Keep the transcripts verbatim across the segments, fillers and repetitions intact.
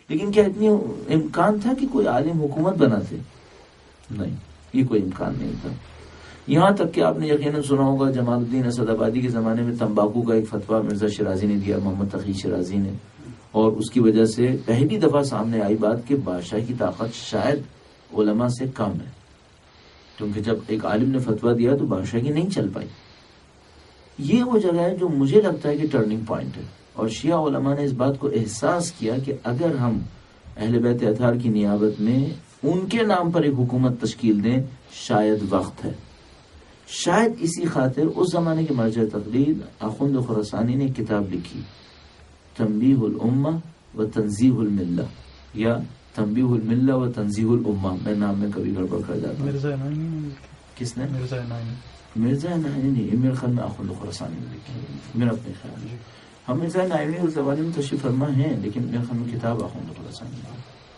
لیکن کیا اتنی امکان تھا کہ کوئی عالم حکومت بناتے؟ نہیں، یہ کوئی امکان نہیں تھا. یہاں تک کہ آپ نے یقیناً سنا ہوگا جمال الدین اسد آبادی کے زمانے میں تمباکو کا ایک فتویٰ مرزا شیرازی نے دیا، محمد تقی شیرازی نے، اور اس کی وجہ سے پہلی دفعہ سامنے آئی بات کہ بادشاہ کی طاقت شاید علماء سے کم ہے، کیونکہ جب ایک عالم نے فتویٰ دیا تو بادشاہ کی نہیں چل پائی. یہ وہ جگہ ہے جو مجھے لگتا ہے کہ ٹرننگ پوائنٹ ہے، اور شیعہ علماء نے اس بات کو احساس کیا کہ اگر ہم اہل بیت اطہار کی نیابت میں ان کے نام پر ایک حکومت تشکیل دیں، شاید وقت ہے. شاید اسی خاطر اس زمانے کے مرجع تقلید آخوند خراسانی نے ایک کتاب لکھی، تنبیہ الامہ و تنزیہ الملہ، یا تنبیہ الملہ و تنزیہ الامہ. میں نام میں کبھی گڑبڑ کر جاتا ہوں. مرزا نائینی کس نے؟ مرزا نائینی. مرزا نائینی نہیں، میرے خیال میں آخوند خراسانی نے لکھی، میرا اپنے خیال میں. ہم مرزا نائینی اس زمانے میں تشریف فرما ہیں، لیکن میرے خیال میں کتاب آخوند خراسانی ہے.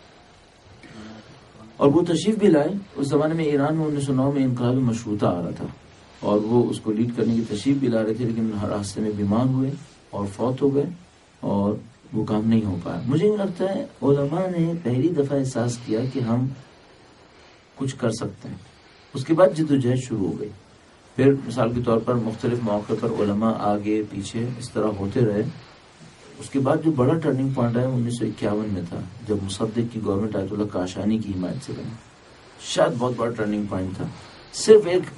اور وہ تشریف بھی لائے. اس زمانے میں ایران میں انیس سو نو میں انقلاب مشروطہ آ رہا تھا، اور وہ اس کو لیڈ کرنے کی تشریف بھی لا رہے تھے، لیکن ہر راستے میں بیمار ہوئے اور فوت ہو گئے، اور وہ کام نہیں ہو پایا. مجھے یہ لگتا ہے علماء نے پہلی دفعہ احساس کیا کہ ہم کچھ کر سکتے ہیں. اس کے بعد جدوجہد شروع ہو گئی. پھر مثال کے طور پر مختلف مواقع پر علماء آگے پیچھے اس طرح ہوتے رہے. اس کے بعد جو بڑا ٹرننگ پوائنٹ آیا انیس سو اکیاون میں تھا، جب مصدق کی گورنمنٹ آیت اللہ کاشانی کی حمایت سے بنی. شاید بہت بڑا ٹرننگ پوائنٹ تھا. صرف ایک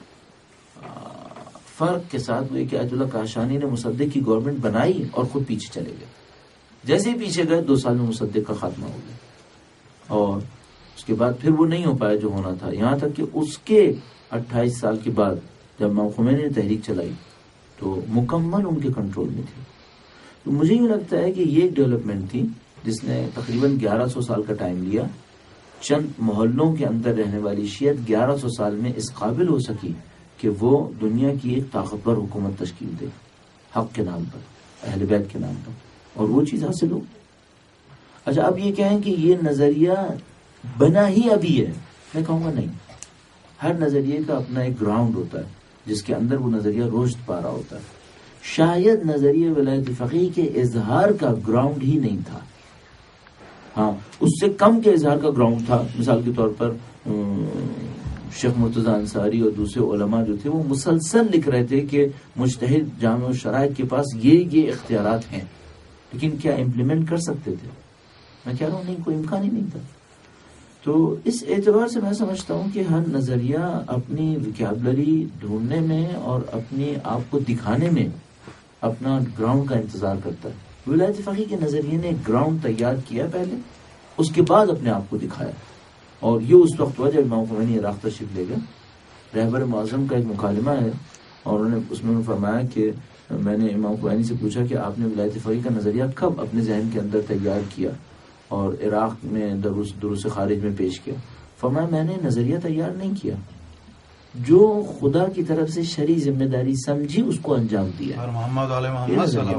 فرق کے ساتھ وہ کہ آیت اللہ کاشانی نے مصدق کی گورنمنٹ بنائی اور خود پیچھے چلے گئے. جیسے ہی پیچھے گئے دو سال میں مصدق کا خاتمہ ہو گیا، اور اس کے بعد پھر وہ نہیں ہو پایا جو ہونا تھا. یہاں تک کہ اس کے اٹھائیس سال کے بعد جب امام خمینی نے تحریک چلائی تو مکمل ان کے کنٹرول میں تھی. تو مجھے یہ لگتا ہے کہ یہ ایک ڈیولپمنٹ تھی جس نے تقریباً گیارہ سو سال کا ٹائم لیا. چند محلوں کے اندر رہنے والی شیعت گیارہ سو سال میں اس قابل ہو سکی کہ وہ دنیا کی ایک طاقتور حکومت تشکیل دے، حق کے نام پر، اہل بیت کے نام پر، اور وہ چیز حاصل ہو. اچھا اب یہ کہیں کہ یہ نظریہ بنا ہی ابھی ہے، میں کہوں گا نہیں. ہر نظریے کا اپنا ایک گراؤنڈ ہوتا ہے جس کے اندر وہ نظریہ رشد پا رہا ہوتا ہے. شاید نظریہ ولایت فقیہ کے اظہار کا گراؤنڈ ہی نہیں تھا، ہاں اس سے کم کے اظہار کا گراؤنڈ تھا. مثال کے طور پر شیخ مرتضی انصاری اور دوسرے علماء جو تھے وہ مسلسل لکھ رہے تھے کہ مجتہد جامع الشرائع کے پاس یہ یہ اختیارات ہیں، لیکن کیا امپلیمنٹ کر سکتے تھے؟ میں کہہ رہا ہوں نہیں، کوئی امکان ہی نہیں تھا. تو اس اعتبار سے میں سمجھتا ہوں کہ ہر نظریہ اپنی ویکیبلری ڈھونڈنے میں اور اپنے آپ کو دکھانے میں اپنا گراؤنڈ کا انتظار کرتا ہے. ولایت فقیہ کے نظریے نے گراؤنڈ تیار کیا پہلے، اس کے بعد اپنے آپ کو دکھایا. اور یہ اس وقت ہوا جب امام خمینی عراق تشریف لے گئے. رہبر معظم کا ایک مکالمہ ہے، اور انہوں نے اس میں فرمایا کہ میں نے امام خمینی سے پوچھا کہ آپ نے ولایت فقیہ کا نظریہ کب اپنے ذہن کے اندر تیار کیا اور عراق میں دروس دروس خارج میں پیش کیا؟ فرمایا میں نے نظریہ تیار نہیں کیا، جو خدا کی طرف سے شرعی ذمہ داری سمجھی اس کو انجام دیا. محمد علیہ محمد صلی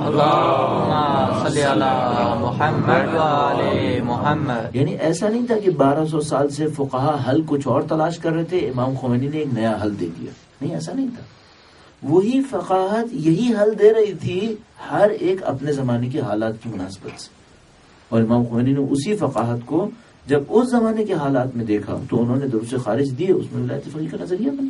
محمد محمد. یعنی ایسا نہیں تھا کہ بارہ سو سال سے فقہا حل کچھ اور تلاش کر رہے تھے، امام خمینی نے ایک نیا حل دے دیا. نہیں، ایسا نہیں تھا. وہی فقاہت یہی حل دے رہی تھی ہر ایک اپنے زمانے کے حالات کی مناسبت سے، اور امام خمینی نے اسی فقاہت کو جب اس زمانے کے حالات میں دیکھا تو انہوں نے دروس خارج دیے، اس میں ولایت فقیہ کا نظریہ بنا.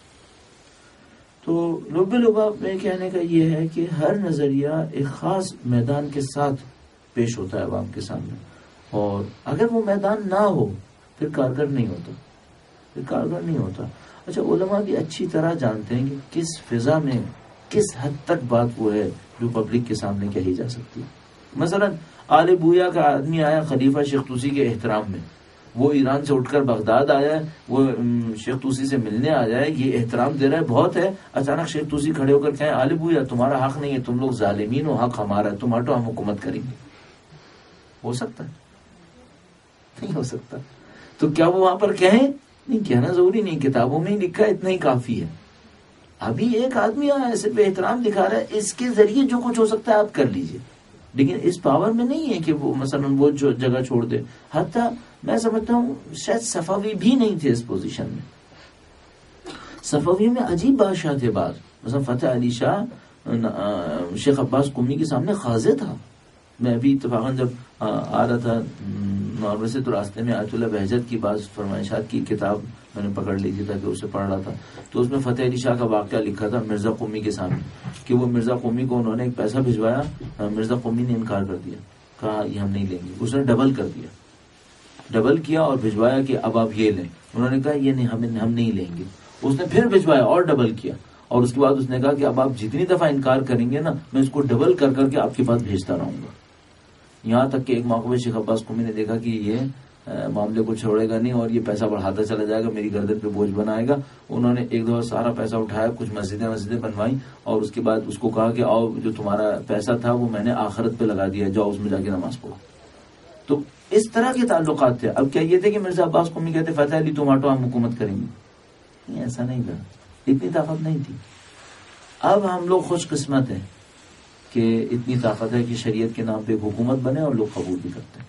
تو لب لباب میں کہنے کا یہ ہے کہ ہر نظریہ ایک خاص میدان کے ساتھ پیش ہوتا ہے عوام کے سامنے، اور اگر وہ میدان نہ ہو پھر کارگر نہیں ہوتا، پھر کارگر نہیں ہوتا. اچھا علماء بھی اچھی طرح جانتے ہیں کہ کس فضا میں کس حد تک بات وہ ہے جو پبلک کے سامنے کہی جا سکتی ہے. مثلا آل بویا کا آدمی آیا خلیفہ شیخ طوسی کے احترام میں، وہ ایران سے اٹھ کر بغداد آیا ہے، وہ شیخ طوسی سے ملنے آ جائے، یہ احترام دے رہا ہے بہت ہے. اچانک شیخ طوسی کھڑے ہو کر کہیں آل بویا تمہارا حق نہیں ہے، تم لوگ ظالمین ہو، حق ہمارا ہے، تم ہٹو ہم حکومت کریں گے. ہو سکتا ہے؟ نہیں ہو سکتا. تو کیا وہ وہاں پر کہیں؟ نہیں، کہنا ضروری نہیں، کتابوں میں ہی لکھا ہے، اتنا ہی کافی ہے. ابھی ایک آدمی آیا صرف احترام دکھا رہا ہے، اس کے ذریعے جو کچھ ہو سکتا ہے آپ کر لیجئے، لیکن اس پاور میں نہیں ہے کہ وہ مثلا وہ جو جگہ چھوڑ دے. حتیٰ میں سمجھتا ہوں شاید صفوی بھی نہیں تھے اس پوزیشن میں. صفوی میں عجیب بادشاہ تھے بعض، مثلا فتح علی شاہ شیخ عباس قمی کے سامنے خاضع تھا، میں ابھی اتفاقاً جب آ رہا تھا نارمل سے تو راستے میں آیت اللہ بہجت کی بعض فرمائشات کی کتاب میں نے پکڑ لی تھی تاکہ اسے پڑھ رہا تھا، تو اس میں فتح علی شاہ کا واقعہ لکھا تھا مرزا قومی کے سامنے کہ وہ مرزا قومی کو انہوں نے ایک پیسہ بھجوایا، مرزا قومی نے انکار کر دیا، کہا یہ ہم نہیں لیں گے. اس نے ڈبل کر دیا، ڈبل کیا اور بھجوایا کہ اب آپ یہ لیں. انہوں نے کہا یہ نہیں، ہم ہم نہیں لیں گے. اس نے پھر بھجوایا اور ڈبل کیا، اور اس کے بعد اس نے کہا کہ اب آپ جتنی دفعہ انکار کریں گے نا میں اس کو ڈبل کر کر کے آپ کے پاس بھیجتا رہوں گا. یہاں تک کہ ایک موقع شیخ عباس قمی نے دیکھا کہ یہ معاملے کو چھوڑے گا نہیں اور یہ پیسہ بڑھاتا چلا جائے گا، میری گردن پہ بوجھ بنائے گا. انہوں نے ایک دفعہ سارا پیسہ اٹھایا، کچھ مسجدیں مسجدیں بنوائی، اور اس کے بعد اس کو کہا کہ آؤ جو تمہارا پیسہ تھا وہ میں نے آخرت پہ لگا دیا، جاؤ اس میں جا کے نماز پڑھو. تو اس طرح کے تعلقات تھے. اب کیا یہ تھے کہ مرزا عباس قمی کہتے فتح علی تم ہٹو ہم حکومت کریں گے؟ نہیں، ایسا نہیں تھا، اتنی طاقت نہیں تھی. اب ہم لوگ خوش قسمت ہیں کہ اتنی طاقت ہے کہ شریعت کے نام پہ ایک حکومت بنے اور لوگ قبول بھی کرتے ہیں.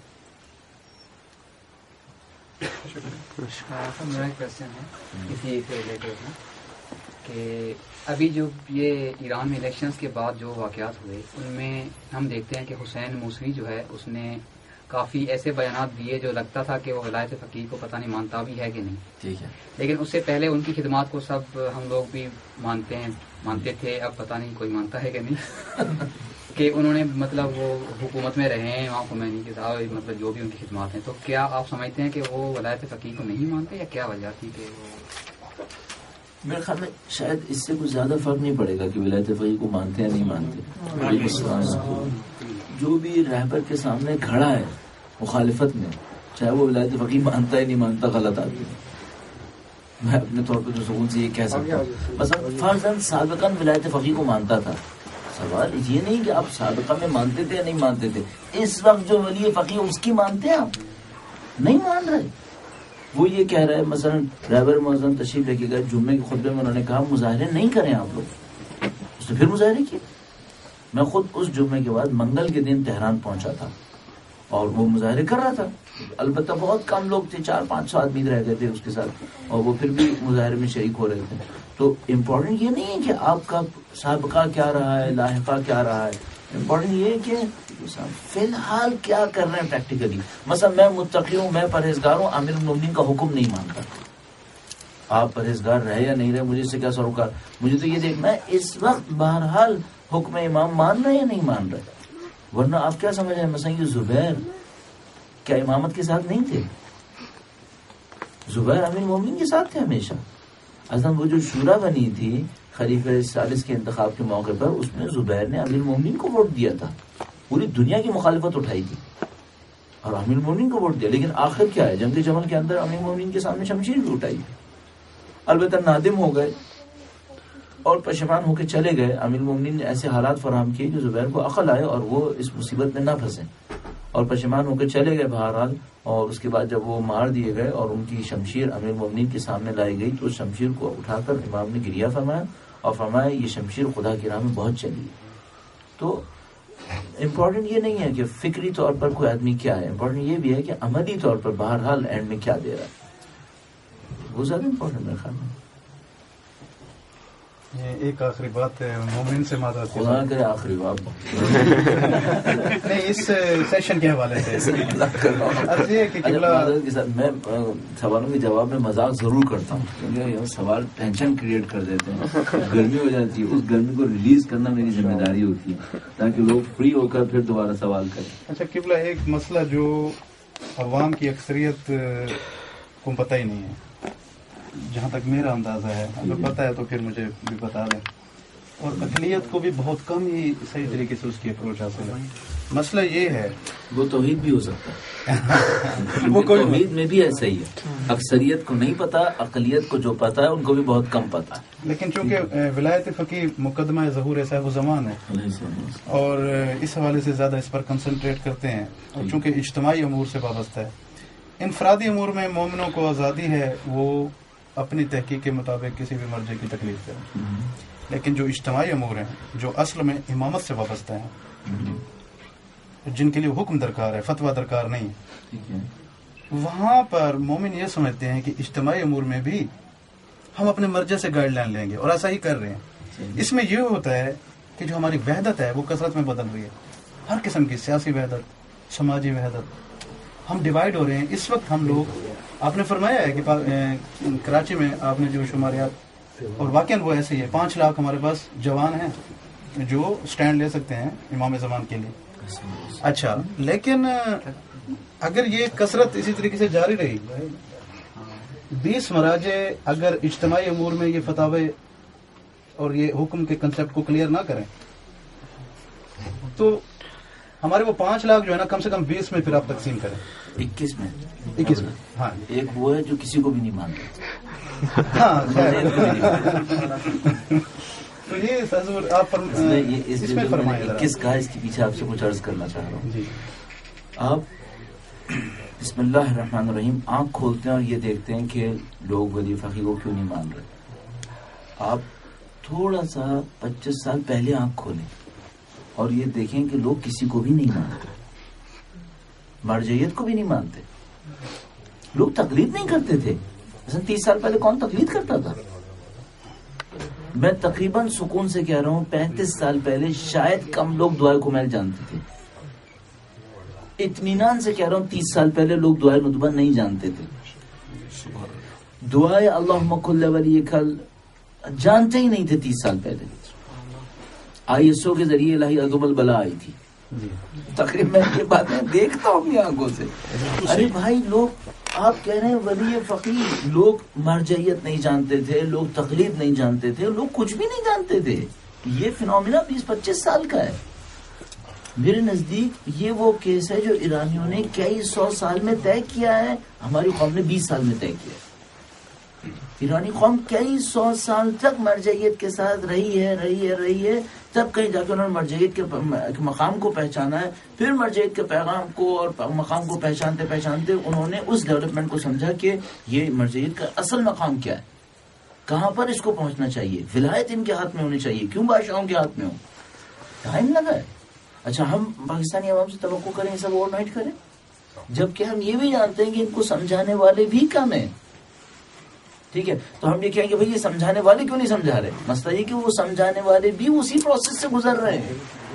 میرا ایک کوشچن ہے اسی سے ریلیٹڈ ہے کہ ابھی جو یہ ایران میں الیکشنز کے بعد جو واقعات ہوئے ان میں ہم دیکھتے ہیں کہ حسین موسوی جو ہے اس نے کافی ایسے بیانات دیے جو لگتا تھا کہ وہ ولایت فقیہ کو پتہ نہیں مانتا بھی ہے کہ نہیں. ٹھیک ہے. لیکن اس سے پہلے ان کی خدمات کو سب ہم لوگ بھی مانتے ہیں مانتے تھے، اب پتہ نہیں کوئی مانتا ہے کہ نہیں کہ انہوں نے مطلب وہ حکومت میں رہے ہیں امام خمینی کے ساتھ، مطلب جو بھی ان کی خدمات ہیں. تو کیا آپ سمجھتے ہیں کہ وہ ولایت فقیہ کو نہیں مانتے یا کیا وجہ تھی کہ وہ؟ میرے خیال میں شاید اس سے کچھ زیادہ فرق نہیں پڑے گا کہ ولایت فقیہ کو مانتے ہیں یا نہیں مانتے. جو بھی رہبر کے سامنے کھڑا ہے مخالفت میں، چاہے وہ ولایت فقیہ مانتا ہے نہیں مانتا، غلط آدمی ہے. میں اپنے طور پہ جو سکون سے یہ کہہ سکتا ہوں، مثلا فرضاً سابقاً ولایت فقیہ کو مانتا تھا. سوال یہ نہیں کہ آپ سابقہ میں مانتے تھے یا نہیں مانتے تھے، اس وقت جو ولی فقیہ اس کی مانتے ہیں، آپ نہیں مان رہے. وہ یہ کہہ رہے ہیں مثلا رہبر معظم تشریف لے کے گئے جمعے کے خطبے میں، انہوں نے کہا مظاہرے نہیں کریں آپ لوگ. اس نے پھر مظاہرے کیے. میں خود اس جمعے کے بعد منگل کے دن تہران پہنچا تھا اور وہ مظاہرے کر رہا تھا. البتہ بہت کم لوگ تھے، چار پانچ سو آدمی رہ گئے تھے اس کے ساتھ، اور وہ پھر بھی مظاہرے میں شریک ہو رہے تھے. تو امپورٹنٹ یہ نہیں ہے کہ آپ کا سابقہ کیا رہا ہے، لاحقہ کیا رہا ہے، امپورٹنٹ یہ ہے کہ فی الحال کیا کر رہے ہیں پریکٹیکلی. مثلا میں متقی ہوں، میں پرہیزگار ہوں، امیر المومنین کا حکم نہیں مانتا. آپ پرہیزگار رہے یا نہیں رہے مجھے اس سے کیا سروکار، مجھے تو یہ دیکھنا ہے اس وقت بہرحال حکم امام مان رہے یا نہیں مان رہے. ورنہ آپ کیا سمجھ رہے ہیں مثلا یہ زبیر کیا امامت کے ساتھ نہیں تھے؟ زبیر امیر المومنین کے ساتھ تھے ہمیشہ. اصلا وہ جو شورا بنی تھی خلیفہ ثالث کے انتخاب کے موقع پر، اس میں زبیر نے امیر المومنین کو ووٹ دیا تھا. پوری دنیا کی مخالفت اٹھائی تھی اور امیر المومنین کو ووٹ دیا. لیکن آخر کیا ہے، جنگ جمل کے اندر امیر المومنین کے سامنے شمشیر بھی اٹھائی تھی. البتہ نادم ہو گئے اور پشیمان ہو کے چلے گئے. امیر المومنین نے ایسے حالات فراہم کیے جو زبیر کو عقل آئے اور وہ اس مصیبت میں نہ پھنسے، اور پشیمان ہو کے چلے گئے بہرحال. اور اس کے بعد جب وہ مار دیے گئے اور ان کی شمشیر امیر المومنین کے سامنے لائی گئی تو اس شمشیر کو اٹھا کر امام نے گریہ فرمایا اور فرمایا یہ شمشیر خدا کی راہ میں بہت چلی ہے. تو امپورٹنٹ یہ نہیں ہے کہ فکری طور پر کوئی آدمی کیا ہے، امپورٹنٹ یہ بھی ہے کہ عملی طور پر بہرحال اینڈ میں کیا دے رہا ہے، وہ زیادہ امپورٹنٹ میرے خیال میں. ایک آخری بات ہے، مومن سے معذرت خدا کرے آخری بات نہیں اس سیشن کے حوالے سے میں سوالوں کے جواب میں مذاق ضرور کرتا ہوں کیونکہ سوال ٹینشن کریٹ کر دیتے ہیں، گرمی ہو جاتی ہے، اس گرمی کو ریلیز کرنا میری ذمہ داری ہوتی ہے تاکہ لوگ فری ہو کر پھر دوبارہ سوال کریں. اچھا قبلہ، ایک مسئلہ جو عوام کی اکثریت کو پتہ ہی نہیں ہے، جہاں تک میرا اندازہ ہے، اگر پتہ ہے تو پھر مجھے بھی بتا دیں، اور اقلیت کو بھی بہت کم ہی صحیح طریقے سے اس کی اپروچ حاصل ہے. مسئلہ یہ ہے، وہ توحید بھی ہو سکتا ہے وہ توحید میں بھی ایسا ہی ہے، اکثریت کو نہیں پتا، اقلیت کو جو پتا ہے ان کو بھی بہت کم پتا ہے. لیکن چونکہ ولایت فقیہ مقدمہ ظہور صاحب و زمان ہے اور اس حوالے سے زیادہ اس پر کنسنٹریٹ کرتے ہیں، اور چونکہ اجتماعی امور سے وابستہ ہے. انفرادی امور میں مومنوں کو آزادی ہے وہ اپنی تحقیق کے مطابق کسی بھی مرجع کی تکلیف کریں، لیکن جو اجتماعی امور ہیں جو اصل میں امامت سے وابستہ ہیں، جن کے لیے حکم درکار ہے، فتویٰ درکار نہیں، وہاں پر مومن یہ سمجھتے ہیں کہ اجتماعی امور میں بھی ہم اپنے مرجع سے گائیڈ لائن لیں گے، اور ایسا ہی کر رہے ہیں. اس میں یہ ہوتا ہے کہ جو ہماری وحدت ہے وہ کثرت میں بدل رہی ہے. ہر قسم کی سیاسی وحدت، سماجی وحدت، ہم ڈیوائڈ ہو رہے ہیں اس وقت. ہم لوگ، آپ نے فرمایا ہے کہ کراچی میں آپ نے جو شماریات، اور واقعاً وہ ایسے ہی ہے، پانچ لاکھ ہمارے پاس جوان ہیں جو سٹینڈ لے سکتے ہیں امام زمان کے لیے. اچھا، لیکن اگر یہ کثرت اسی طریقے سے جاری رہی، بیس مراجع اگر اجتماعی امور میں یہ فتاوے اور یہ حکم کے کنسپٹ کو کلیئر نہ کریں تو ہمارے وہ پانچ لاکھ جو ہے نا کم سے کم بیس میں پھر آپ تقسیم کریں. اکیس میں اکیس میں ہاں، ایک وہ ہے جو کسی کو بھی نہیں مانتا. ہاں تو یہ حضور آپ اس میں فرمائیں. اکیس کا اس کے پیچھے آپ سے کچھ عرض کرنا چاہ رہا ہوں. آپ بسم اللہ الرحمن الرحیم آنکھ کھولتے ہیں اور یہ دیکھتے ہیں کہ لوگ ولی فقی کو کیوں نہیں مان رہے. آپ تھوڑا سا پچیس سال پہلے آنکھ کھولیں اور یہ دیکھیں کہ لوگ کسی کو بھی نہیں مانتے، مرجعیت کو بھی نہیں مانتے. لوگ تقلید نہیں کرتے تھے. مثلا تیس سال پہلے کون تقلید کرتا تھا؟ میں تقریباً سکون سے کہہ رہا ہوں پینتیس سال پہلے شاید کم لوگ دعائے کمیل جانتے تھے. اطمینان سے کہہ رہا ہوں تیس سال پہلے لوگ دعائے ندبہ نہیں جانتے تھے. دعائے اللہم کل ولی کل جانتے ہی نہیں تھے تیس سال پہلے. آئی ایس او کے ذریعے الہی عظم البلا آئی تھی. تقریباً یہ باتیں دیکھتا ہوں اپنی آنکھوں سے. ارے بھائی، لوگ آپ کہہ رہے ہیں ولی فقیر، لوگ مرجعیت نہیں جانتے تھے، لوگ تقلید نہیں جانتے تھے، لوگ کچھ بھی نہیں جانتے تھے. یہ فنومینا بیس پچیس سال کا ہے. میرے نزدیک یہ وہ کیس ہے جو ایرانیوں نے کئی سو سال میں طے کیا ہے، ہماری قوم نے بیس سال میں طے کیا ہے. ایرانی قوم کئی سو سال تک مرجعیت کے ساتھ رہی ہے رہی ہے رہی ہے تب کہیں جا کے انہوں نے مرجعیت کے مقام کو پہچانا ہے. پھر مرجعیت کے پیغام کو اور مقام کو پہچانتے پہچانتے انہوں نے اس ڈیولپمنٹ کو سمجھا کہ یہ مرجعیت کا اصل مقام کیا ہے، کہاں پر اس کو پہنچنا چاہیے. ولایت ان کے ہاتھ میں ہونی چاہیے، کیوں بادشاہوں کے ہاتھ میں ہو. ٹائم لگا ہے. اچھا، ہم پاکستانی عوام سے توقع کریں سب اوور نائٹ کریں، جبکہ ہم یہ بھی جانتے ہیں کہ ان کو سمجھانے والے بھی کم ہیں. ٹھیک ہے، تو ہم یہ کہیں گے بھائی یہ سمجھانے والے کیوں نہیں سمجھا رہے. مسئلہ یہ کہ وہ سمجھانے والے بھی اسی پروسیس سے گزر رہے ہیں.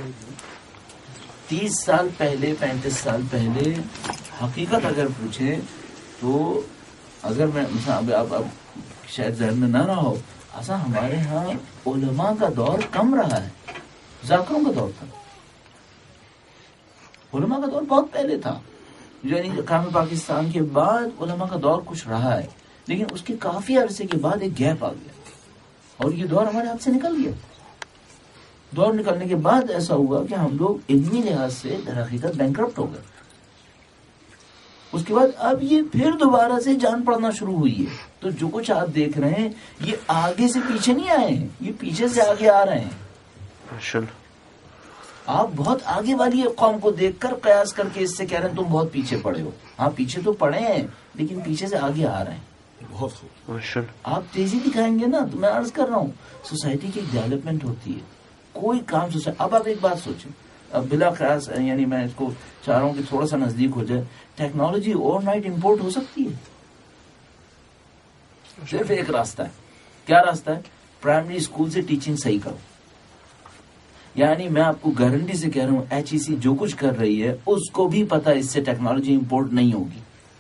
تیس سال پہلے، پینتیس سال پہلے حقیقت اگر پوچھیں تو اگر میں اب اب اب شاید ذہن میں نہ رہا ہو، ایسا ہمارے ہاں علماء کا دور کم رہا ہے، ذاکروں کا دور تھا. علماء کا دور بہت پہلے تھا، یعنی قیام پاکستان کے بعد علماء کا دور کچھ رہا ہے، لیکن اس کے کافی عرصے کے بعد ایک گیپ آ گیا اور یہ دور ہمارے ہاتھ سے نکل گیا. دور نکلنے کے بعد ایسا ہوا کہ ہم لوگ علمی لحاظ سے در حقیقت بینکرپٹ ہو گئے. اس کے بعد اب یہ پھر دوبارہ سے جان پڑنا شروع ہوئی ہے. تو جو کچھ آپ دیکھ رہے ہیں یہ آگے سے پیچھے نہیں آئے ہیں، یہ پیچھے سے آگے آ رہے ہیں. آپ بہت آگے والی قوم کو دیکھ کر قیاس کر کے اس سے کہہ رہے ہیں تم بہت پیچھے پڑے ہو. ہاں پیچھے تو پڑے ہیں لیکن پیچھے سے آگے آ رہے ہیں. آپ تیزی دکھائیں گے نا. تو میں عرض کر رہا ہوں سوسائٹی کی ڈیولپمنٹ ہوتی ہے، کوئی کام سوسائٹی. اب آپ ایک بات سوچیں، اب بلا قیاس یعنی میں اس کو چاہ رہا ہوں کہ تھوڑا سا نزدیک ہو جائے. ٹیکنالوجی اوور نائٹ امپورٹ ہو سکتی ہے؟ صرف ایک راستہ ہے. کیا راستہ ہے؟ پرائمری اسکول سے ٹیچنگ صحیح کرو. یعنی میں آپ کو گارنٹی سے کہہ رہا ہوں ایچ ای سی جو کچھ کر رہی ہے اس کو بھی پتا اس سے ٹیکنالوجی امپورٹ نہیں ہوگی،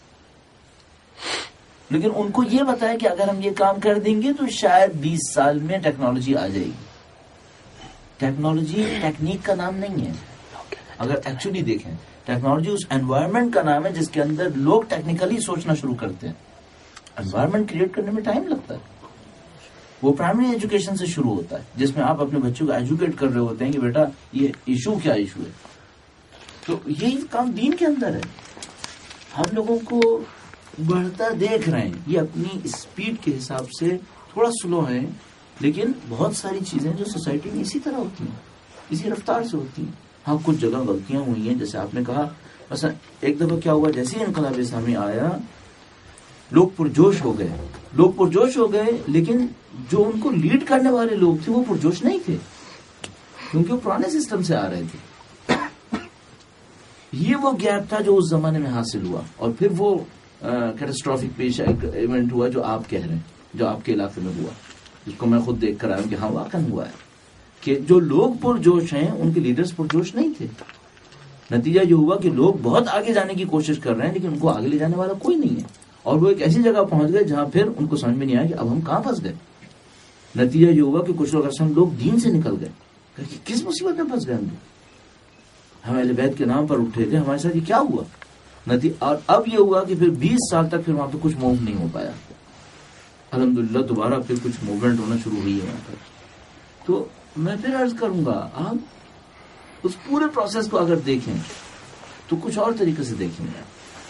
لیکن ان کو یہ پتا ہے کہ اگر ہم یہ کام کر دیں گے تو شاید بیس سال میں ٹیکنالوجی آ جائے گی. ٹیکنالوجی ٹیکنیک کا نام نہیں ہے. اگر ایکچولی دیکھیں ٹیکنالوجی اس انوائرمنٹ کا نام ہے جس کے اندر لوگ ٹیکنیکلی سوچنا شروع کرتے ہیں. انوائرمنٹ کریٹ کرنے میں ٹائم لگتا ہے. وہ پرائمری ایجوکیشن سے شروع ہوتا ہے جس میں آپ اپنے بچوں کو ایجوکیٹ کر رہے ہوتے ہیں کہ بیٹا یہ ایشو کیا ایشو ہے. تو یہی کام دین کے اندر ہے. ہم لوگوں کو بڑھتا دیکھ رہے ہیں، یہ اپنی اسپیڈ کے حساب سے تھوڑا سلو ہے، لیکن بہت ساری چیزیں جو سوسائٹی میں اسی طرح ہوتی ہیں، اسی رفتار سے ہوتی ہیں. ہاں کچھ جگہ غلطیاں ہوئی ہیں جیسے آپ نے کہا. مثلا ایک دفعہ کیا ہوا، جیسے ہی انقلاب اسلامی آیا لوگ پرجوش ہو گئے لوگ پرجوش ہو گئے لیکن جو ان کو لیڈ کرنے والے لوگ تھے وہ پرجوش نہیں تھے کیونکہ وہ پرانے سسٹم سے آ رہے تھے. یہ وہ گیپ تھا جو اس زمانے میں حاصل ہوا اور پھر وہ کیٹاسٹرافک پیش ایونٹ ہوا جو آپ کہہ رہے ہیں، جو آپ کے علاقے میں ہوا، جس کو میں خود دیکھ کر آیا ہوں کہ ہاں واقعا ہوا ہے کہ جو لوگ پرجوش ہیں ان کے لیڈرز پرجوش نہیں تھے. نتیجہ یہ ہوا کہ لوگ بہت آگے جانے کی کوشش کر رہے ہیں لیکن ان کو آگے لے جانے والا کوئی نہیں ہے, اور وہ ایک ایسی جگہ پہنچ گئے جہاں پھر ان کو سمجھ میں نہیں آیا کہ اب ہم کہاں پھنس گئے. نتیجہ یہ ہوا کہ کچھ لوگ اصل لوگ دین سے نکل گئے کہ کس مصیبت میں پھنس گئے ہم لوگ, ہم اہل بیت کے نام پر اٹھے تھے, ہمارے ساتھ یہ کیا ہوا. اور اب یہ ہوا کہ پھر بیس سال تک پھر وہاں پہ کچھ موو نہیں ہو پایا. الحمدللہ دوبارہ پھر کچھ موومنٹ ہونا شروع ہوئی ہے وہاں پر. تو میں پھر عرض کروں گا آپ اس پورے پروسیس کو اگر دیکھیں تو کچھ اور طریقے سے دیکھیں گے.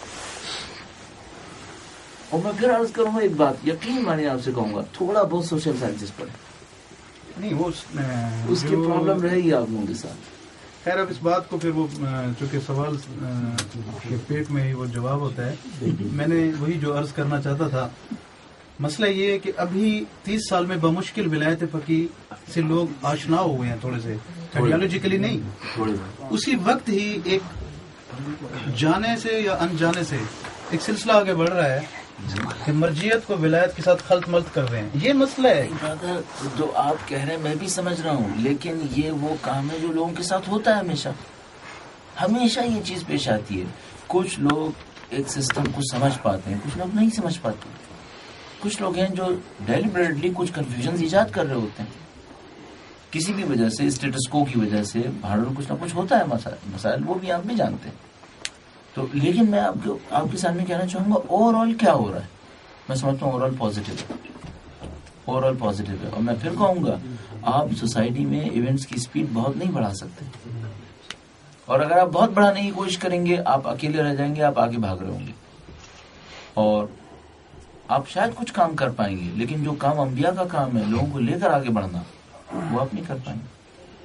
اور میں پھر عرض کروں گا ایک بات, یقین مانیے آپ سے کہوں گا تھوڑا بہت سوشل سائنسز پڑھیں, نہیں وہ اس کی پرابلم رہے گی آپ لوگوں کے ساتھ. خیر اب اس بات کو پھر وہ چونکہ سوال کے پیٹ میں ہی وہ جواب ہوتا ہے, میں نے وہی جو عرض کرنا چاہتا تھا. مسئلہ یہ ہے کہ ابھی تیس سال میں بمشکل ولایت فقیہ سے لوگ آشنا ہوئے ہیں تھوڑے سے, آئیڈیالوجیکلی نہیں. اسی وقت ہی ایک جانے سے یا انجانے سے ایک سلسلہ آگے بڑھ رہا ہے کہ مرجیت کو ولایت کے ساتھ خلط ملط کر رہے ہیں. یہ مسئلہ ہے جو آپ کہہ رہے ہیں, میں بھی سمجھ رہا ہوں, لیکن یہ وہ کام ہے جو لوگوں کے ساتھ ہوتا ہے ہمیشہ. ہمیشہ یہ چیز پیش آتی ہے. کچھ لوگ ایک سسٹم کو سمجھ پاتے ہیں, کچھ لوگ نہیں سمجھ پاتے. کچھ لوگ ہیں جو ڈیلیبریٹلی کچھ کنفیوژن ایجاد کر رہے ہوتے ہیں کسی بھی وجہ سے, اسٹیٹس کو کی وجہ سے. باہر کچھ نہ کچھ ہوتا ہے مسائل, وہ بھی آپ بھی جانتے ہیں. تو لیکن میں آپ کو آپ کے سامنے کہنا چاہوں گا اوور آل کیا ہو رہا ہے. میں سمجھتا ہوں اوور آل پازیٹیو ہے, اوور آل پازیٹیو ہے. اور میں پھر کہوں گا آپ سوسائٹی میں ایونٹس کی اسپیڈ بہت نہیں بڑھا سکتے, اور اگر آپ بہت بڑھانے کی کوشش کریں گے آپ اکیلے رہ جائیں گے, آپ آگے بھاگ رہے ہوں گے, اور آپ شاید کچھ کام کر پائیں گے لیکن جو کام انبیاء کا کام ہے لوگوں کو لے کر آگے بڑھنا, وہ آپ نہیں کر پائیں گے.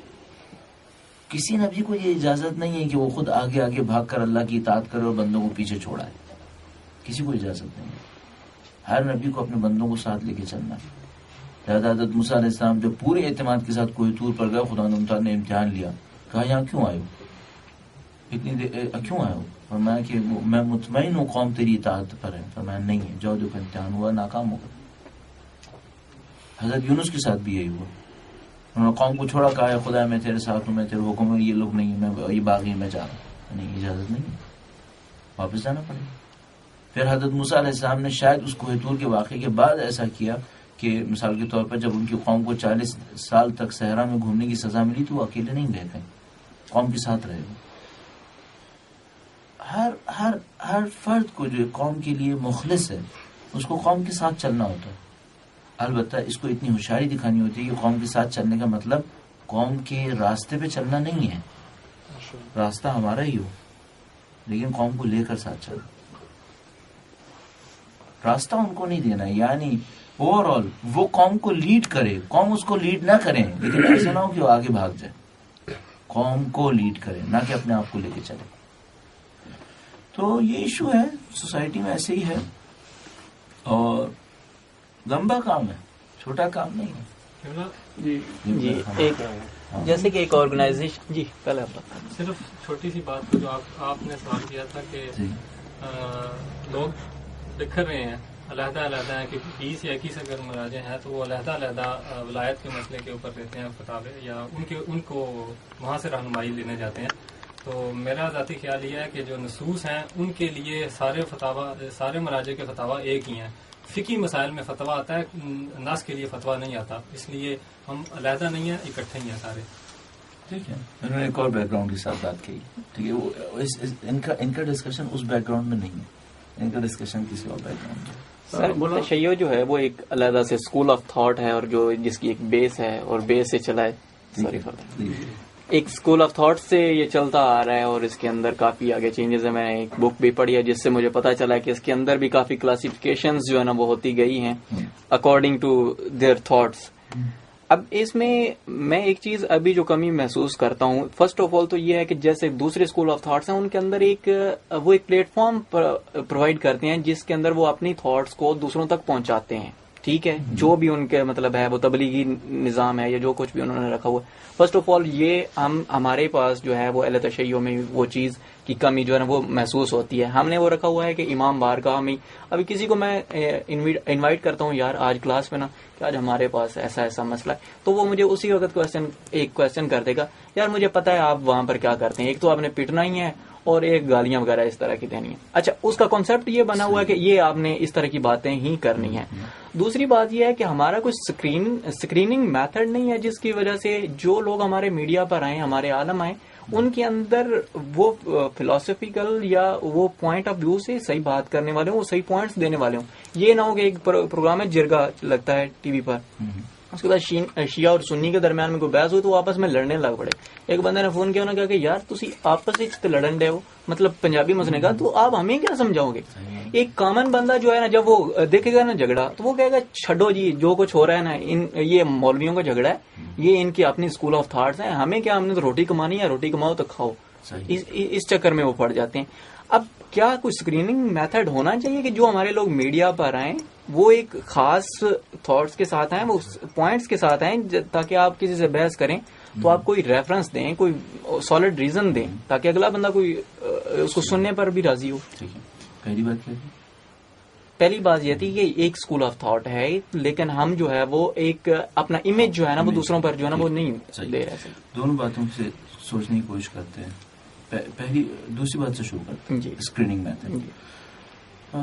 کسی نبی کو یہ اجازت نہیں ہے کہ وہ خود آگے آگے بھاگ کر اللہ کی اطاعت کرے اور بندوں کو پیچھے چھوڑائے. کسی کو اجازت نہیں ہے. ہر نبی کو اپنے بندوں کو ساتھ لے کے چلنا ہے. حضرت موسیٰ علیہ السلام جب پورے اعتماد کے ساتھ کوہ طور پر گئے, خدا تعالیٰ نے امتحان لیا, کہا یہاں کیوں آئے ہو, اتنی دیر کیوں آئے ہو؟ فرمایا کہ میں مطمئن ہوں قوم تیری اطاعت پر ہے. فرمایا نہیں ہے, جو جو کا امتحان ہوا ناکام ہو گیا. حضرت یونس کے ساتھ بھی یہی ہوا, انہوں نے قوم کو چھوڑا, کہا ہے خدا میں تیرے ساتھ ہوں, میں تیرے حکم میں, یہ لوگ نہیں, میں یہ باغی میں جا رہا ہوں. نہیں, اجازت نہیں ہے, واپس جانا پڑے گا. پھر حضرت موسیٰ علیہ السلام نے شاید اس کوہ طور کے واقعے کے بعد ایسا کیا کہ مثال کے طور پر جب ان کی قوم کو چالیس سال تک صحرا میں گھومنے کی سزا ملی تو وہ اکیلے نہیں گئے تھے, قوم کے ساتھ رہے. ہر ہر ہر فرد کو جو قوم کے لیے مخلص ہے اس کو قوم کے ساتھ چلنا ہوتا ہے. البتہ اس کو اتنی ہوشیاری دکھانی ہوتی ہے کہ قوم کے ساتھ چلنے کا مطلب قوم کے راستے پہ چلنا نہیں ہے, راستہ ہمارا ہی ہو لیکن قوم کو لے کر ساتھ چلنا. راستہ ان کو نہیں دینا, یعنی اوور آل وہ قوم کو لیڈ کرے, قوم اس کو لیڈ نہ کریں, لیکن ایسا نہ ہو کہ وہ آگے بھاگ جائے. قوم کو لیڈ کرے, نہ کہ اپنے آپ کو لے کے چلے. تو یہ ایشو ہے سوسائٹی میں, ایسے ہی ہے, اور لمبا کام ہے, چھوٹا کام نہیں ہے. جی جی ایک جیسے کہ ایک آرگنائزیشن, جی پہلے آپ صرف چھوٹی سی بات جو آپ آپ نے سوال کیا تھا کہ لوگ بکھر رہے ہیں, علیحدہ علیحدہ ہیں کہ بیس یا اکیس اگر مراجع ہیں تو وہ علیحدہ علیحدہ ولایت کے مسئلے کے اوپر دیتے ہیں فتاوے, یا ان کے ان کو وہاں سے رہنمائی لینے جاتے ہیں. تو میرا ذاتی خیال یہ ہے کہ جو نصوص ہیں ان کے لیے سارے فتاوا سارے مراجع کے فتاوا ایک ہی ہیں. فقہی مسائل میں فتوا آتا ہے, نص کے لیے فتوا نہیں آتا, اس لیے ہم علیحدہ نہیں ہیں, اکٹھے ہی ہیں سارے. ٹھیک ہے, انہوں نے ایک اور بیک گراؤنڈ کے ساتھ بات کی. ٹھیک ہے, وہ ان کا ان کا ڈسکشن اس بیک گراؤنڈ میں نہیں ہے, ان کا ڈسکشن کسی اور بیک گراؤنڈ میں. سر تشیع جو ہے وہ ایک علیحدہ سے اسکول آف تھاٹ ہے, اور جو جس کی ایک بیس ہے اور بیس سے چلا ہے. سوری فار ایک اسکول آف تھاٹ سے یہ چلتا آ رہا ہے, اور اس کے اندر کافی آگے چینجز ہیں. میں نے ایک بک بھی پڑھی ہے جس سے مجھے پتا چلا کہ اس کے اندر بھی کافی کلاسیفیکیشنز جو ہے نا وہ ہوتی گئی ہیں اکارڈنگ ٹو دیئر تھاٹس. اب اس میں میں ایک چیز ابھی جو کمی محسوس کرتا ہوں, فرسٹ آف آل تو یہ ہے کہ جیسے دوسرے اسکول آف تھاٹس ہیں ان کے اندر ایک وہ ایک پلیٹ فارم پرووائڈ کرتے ہیں جس کے اندر وہ اپنی تھاٹس کو دوسروں تک پہنچاتے ہیں. ٹھیک ہے, جو بھی ان کے مطلب ہے وہ تبلیغی نظام ہے یا جو کچھ بھی انہوں نے رکھا ہوا. فرسٹ آف آل یہ ہم ہمارے پاس جو ہے وہ اہل تشیع میں وہ چیز کی کمی جو ہے نا وہ محسوس ہوتی ہے. ہم نے وہ رکھا ہوا ہے کہ امام بارگاہ میں, ابھی کسی کو میں انوائٹ کرتا ہوں یار آج کلاس میں نا کہ آج ہمارے پاس ایسا ایسا مسئلہ ہے, تو وہ مجھے اسی وقت کوشچن ایک کوشچن کر دے گا, یار مجھے پتا ہے آپ وہاں پر کیا کرتے ہیں, ایک تو آپ نے پیٹنا ہی ہے اور ایک گالیاں وغیرہ اس طرح کی دینی ہے. اچھا, اس کا کانسیپٹ یہ بنا ہوا ہے کہ یہ آپ نے اس طرح کی باتیں ہی کرنی ہیں. دوسری بات یہ ہے کہ ہمارا کوئی اسکرین اسکریننگ میتھڈ نہیں ہے جس کی وجہ سے جو لوگ ہمارے میڈیا پر آئیں, ہمارے عالم آئیں, ان کے اندر وہ فلاسفیکل یا وہ پوائنٹ آف ویو سے صحیح بات کرنے والے ہوں, وہ صحیح پوائنٹس دینے والے ہوں. یہ نہ ہو کہ ایک پروگرام میں جرگا لگتا ہے ٹی وی پر, اس کے بعد شیعہ اور سنی کے درمیان میں کوئی بحث ہوئی تو وہ آپس میں لڑنے لگ پڑے. ایک بندے نے فون کیا, انہوں نے کہا کہ یار تسی آپس لڑن ڈے ہو, مطلب پنجابی میں اس نے کہا تو آپ ہمیں کیا سمجھاؤ گے. ایک کامن بندہ جو ہے نا, جب وہ دیکھے گا نا جھگڑا تو وہ کہے گا چھڈو جی جو کچھ ہو رہا ہے نا, ان یہ مولویوں کا جھگڑا ہے, یہ ان کی اپنی اسکول آف تھاٹس ہیں, ہمیں کیا, ہم نے تو روٹی کمانی ہے, روٹی کماؤ تو کھاؤ. اس, اس چکر میں وہ پڑ جاتے ہیں. اب کیا کوئی اسکریننگ میتھڈ ہونا چاہیے کہ جو ہمارے لوگ میڈیا پر آئیں وہ ایک خاص تھاٹس کے ساتھ آئیں, وہ پوائنٹس کے ساتھ آئیں, تاکہ آپ کسی سے بحث کریں تو آپ کوئی ریفرنس دیں, کوئی سالڈ ریزن دیں, تاکہ اگلا بندہ کوئی اس کو سننے پر بھی راضی ہو. پہلی بات کیا پہلی بات یہ تھی کہ ایک اسکول آف تھاٹ ہے, لیکن ہم جو ہے وہ ایک اپنا امیج جو ہے نا وہ دوسروں پر جو ہے نا وہ نہیں دے رہے. دونوں باتوں سے سوچنے کی کوشش کرتے ہیں. پہلی دوسری بات سے شروع کرتے ہیں, اسکریننگ میتھڈ.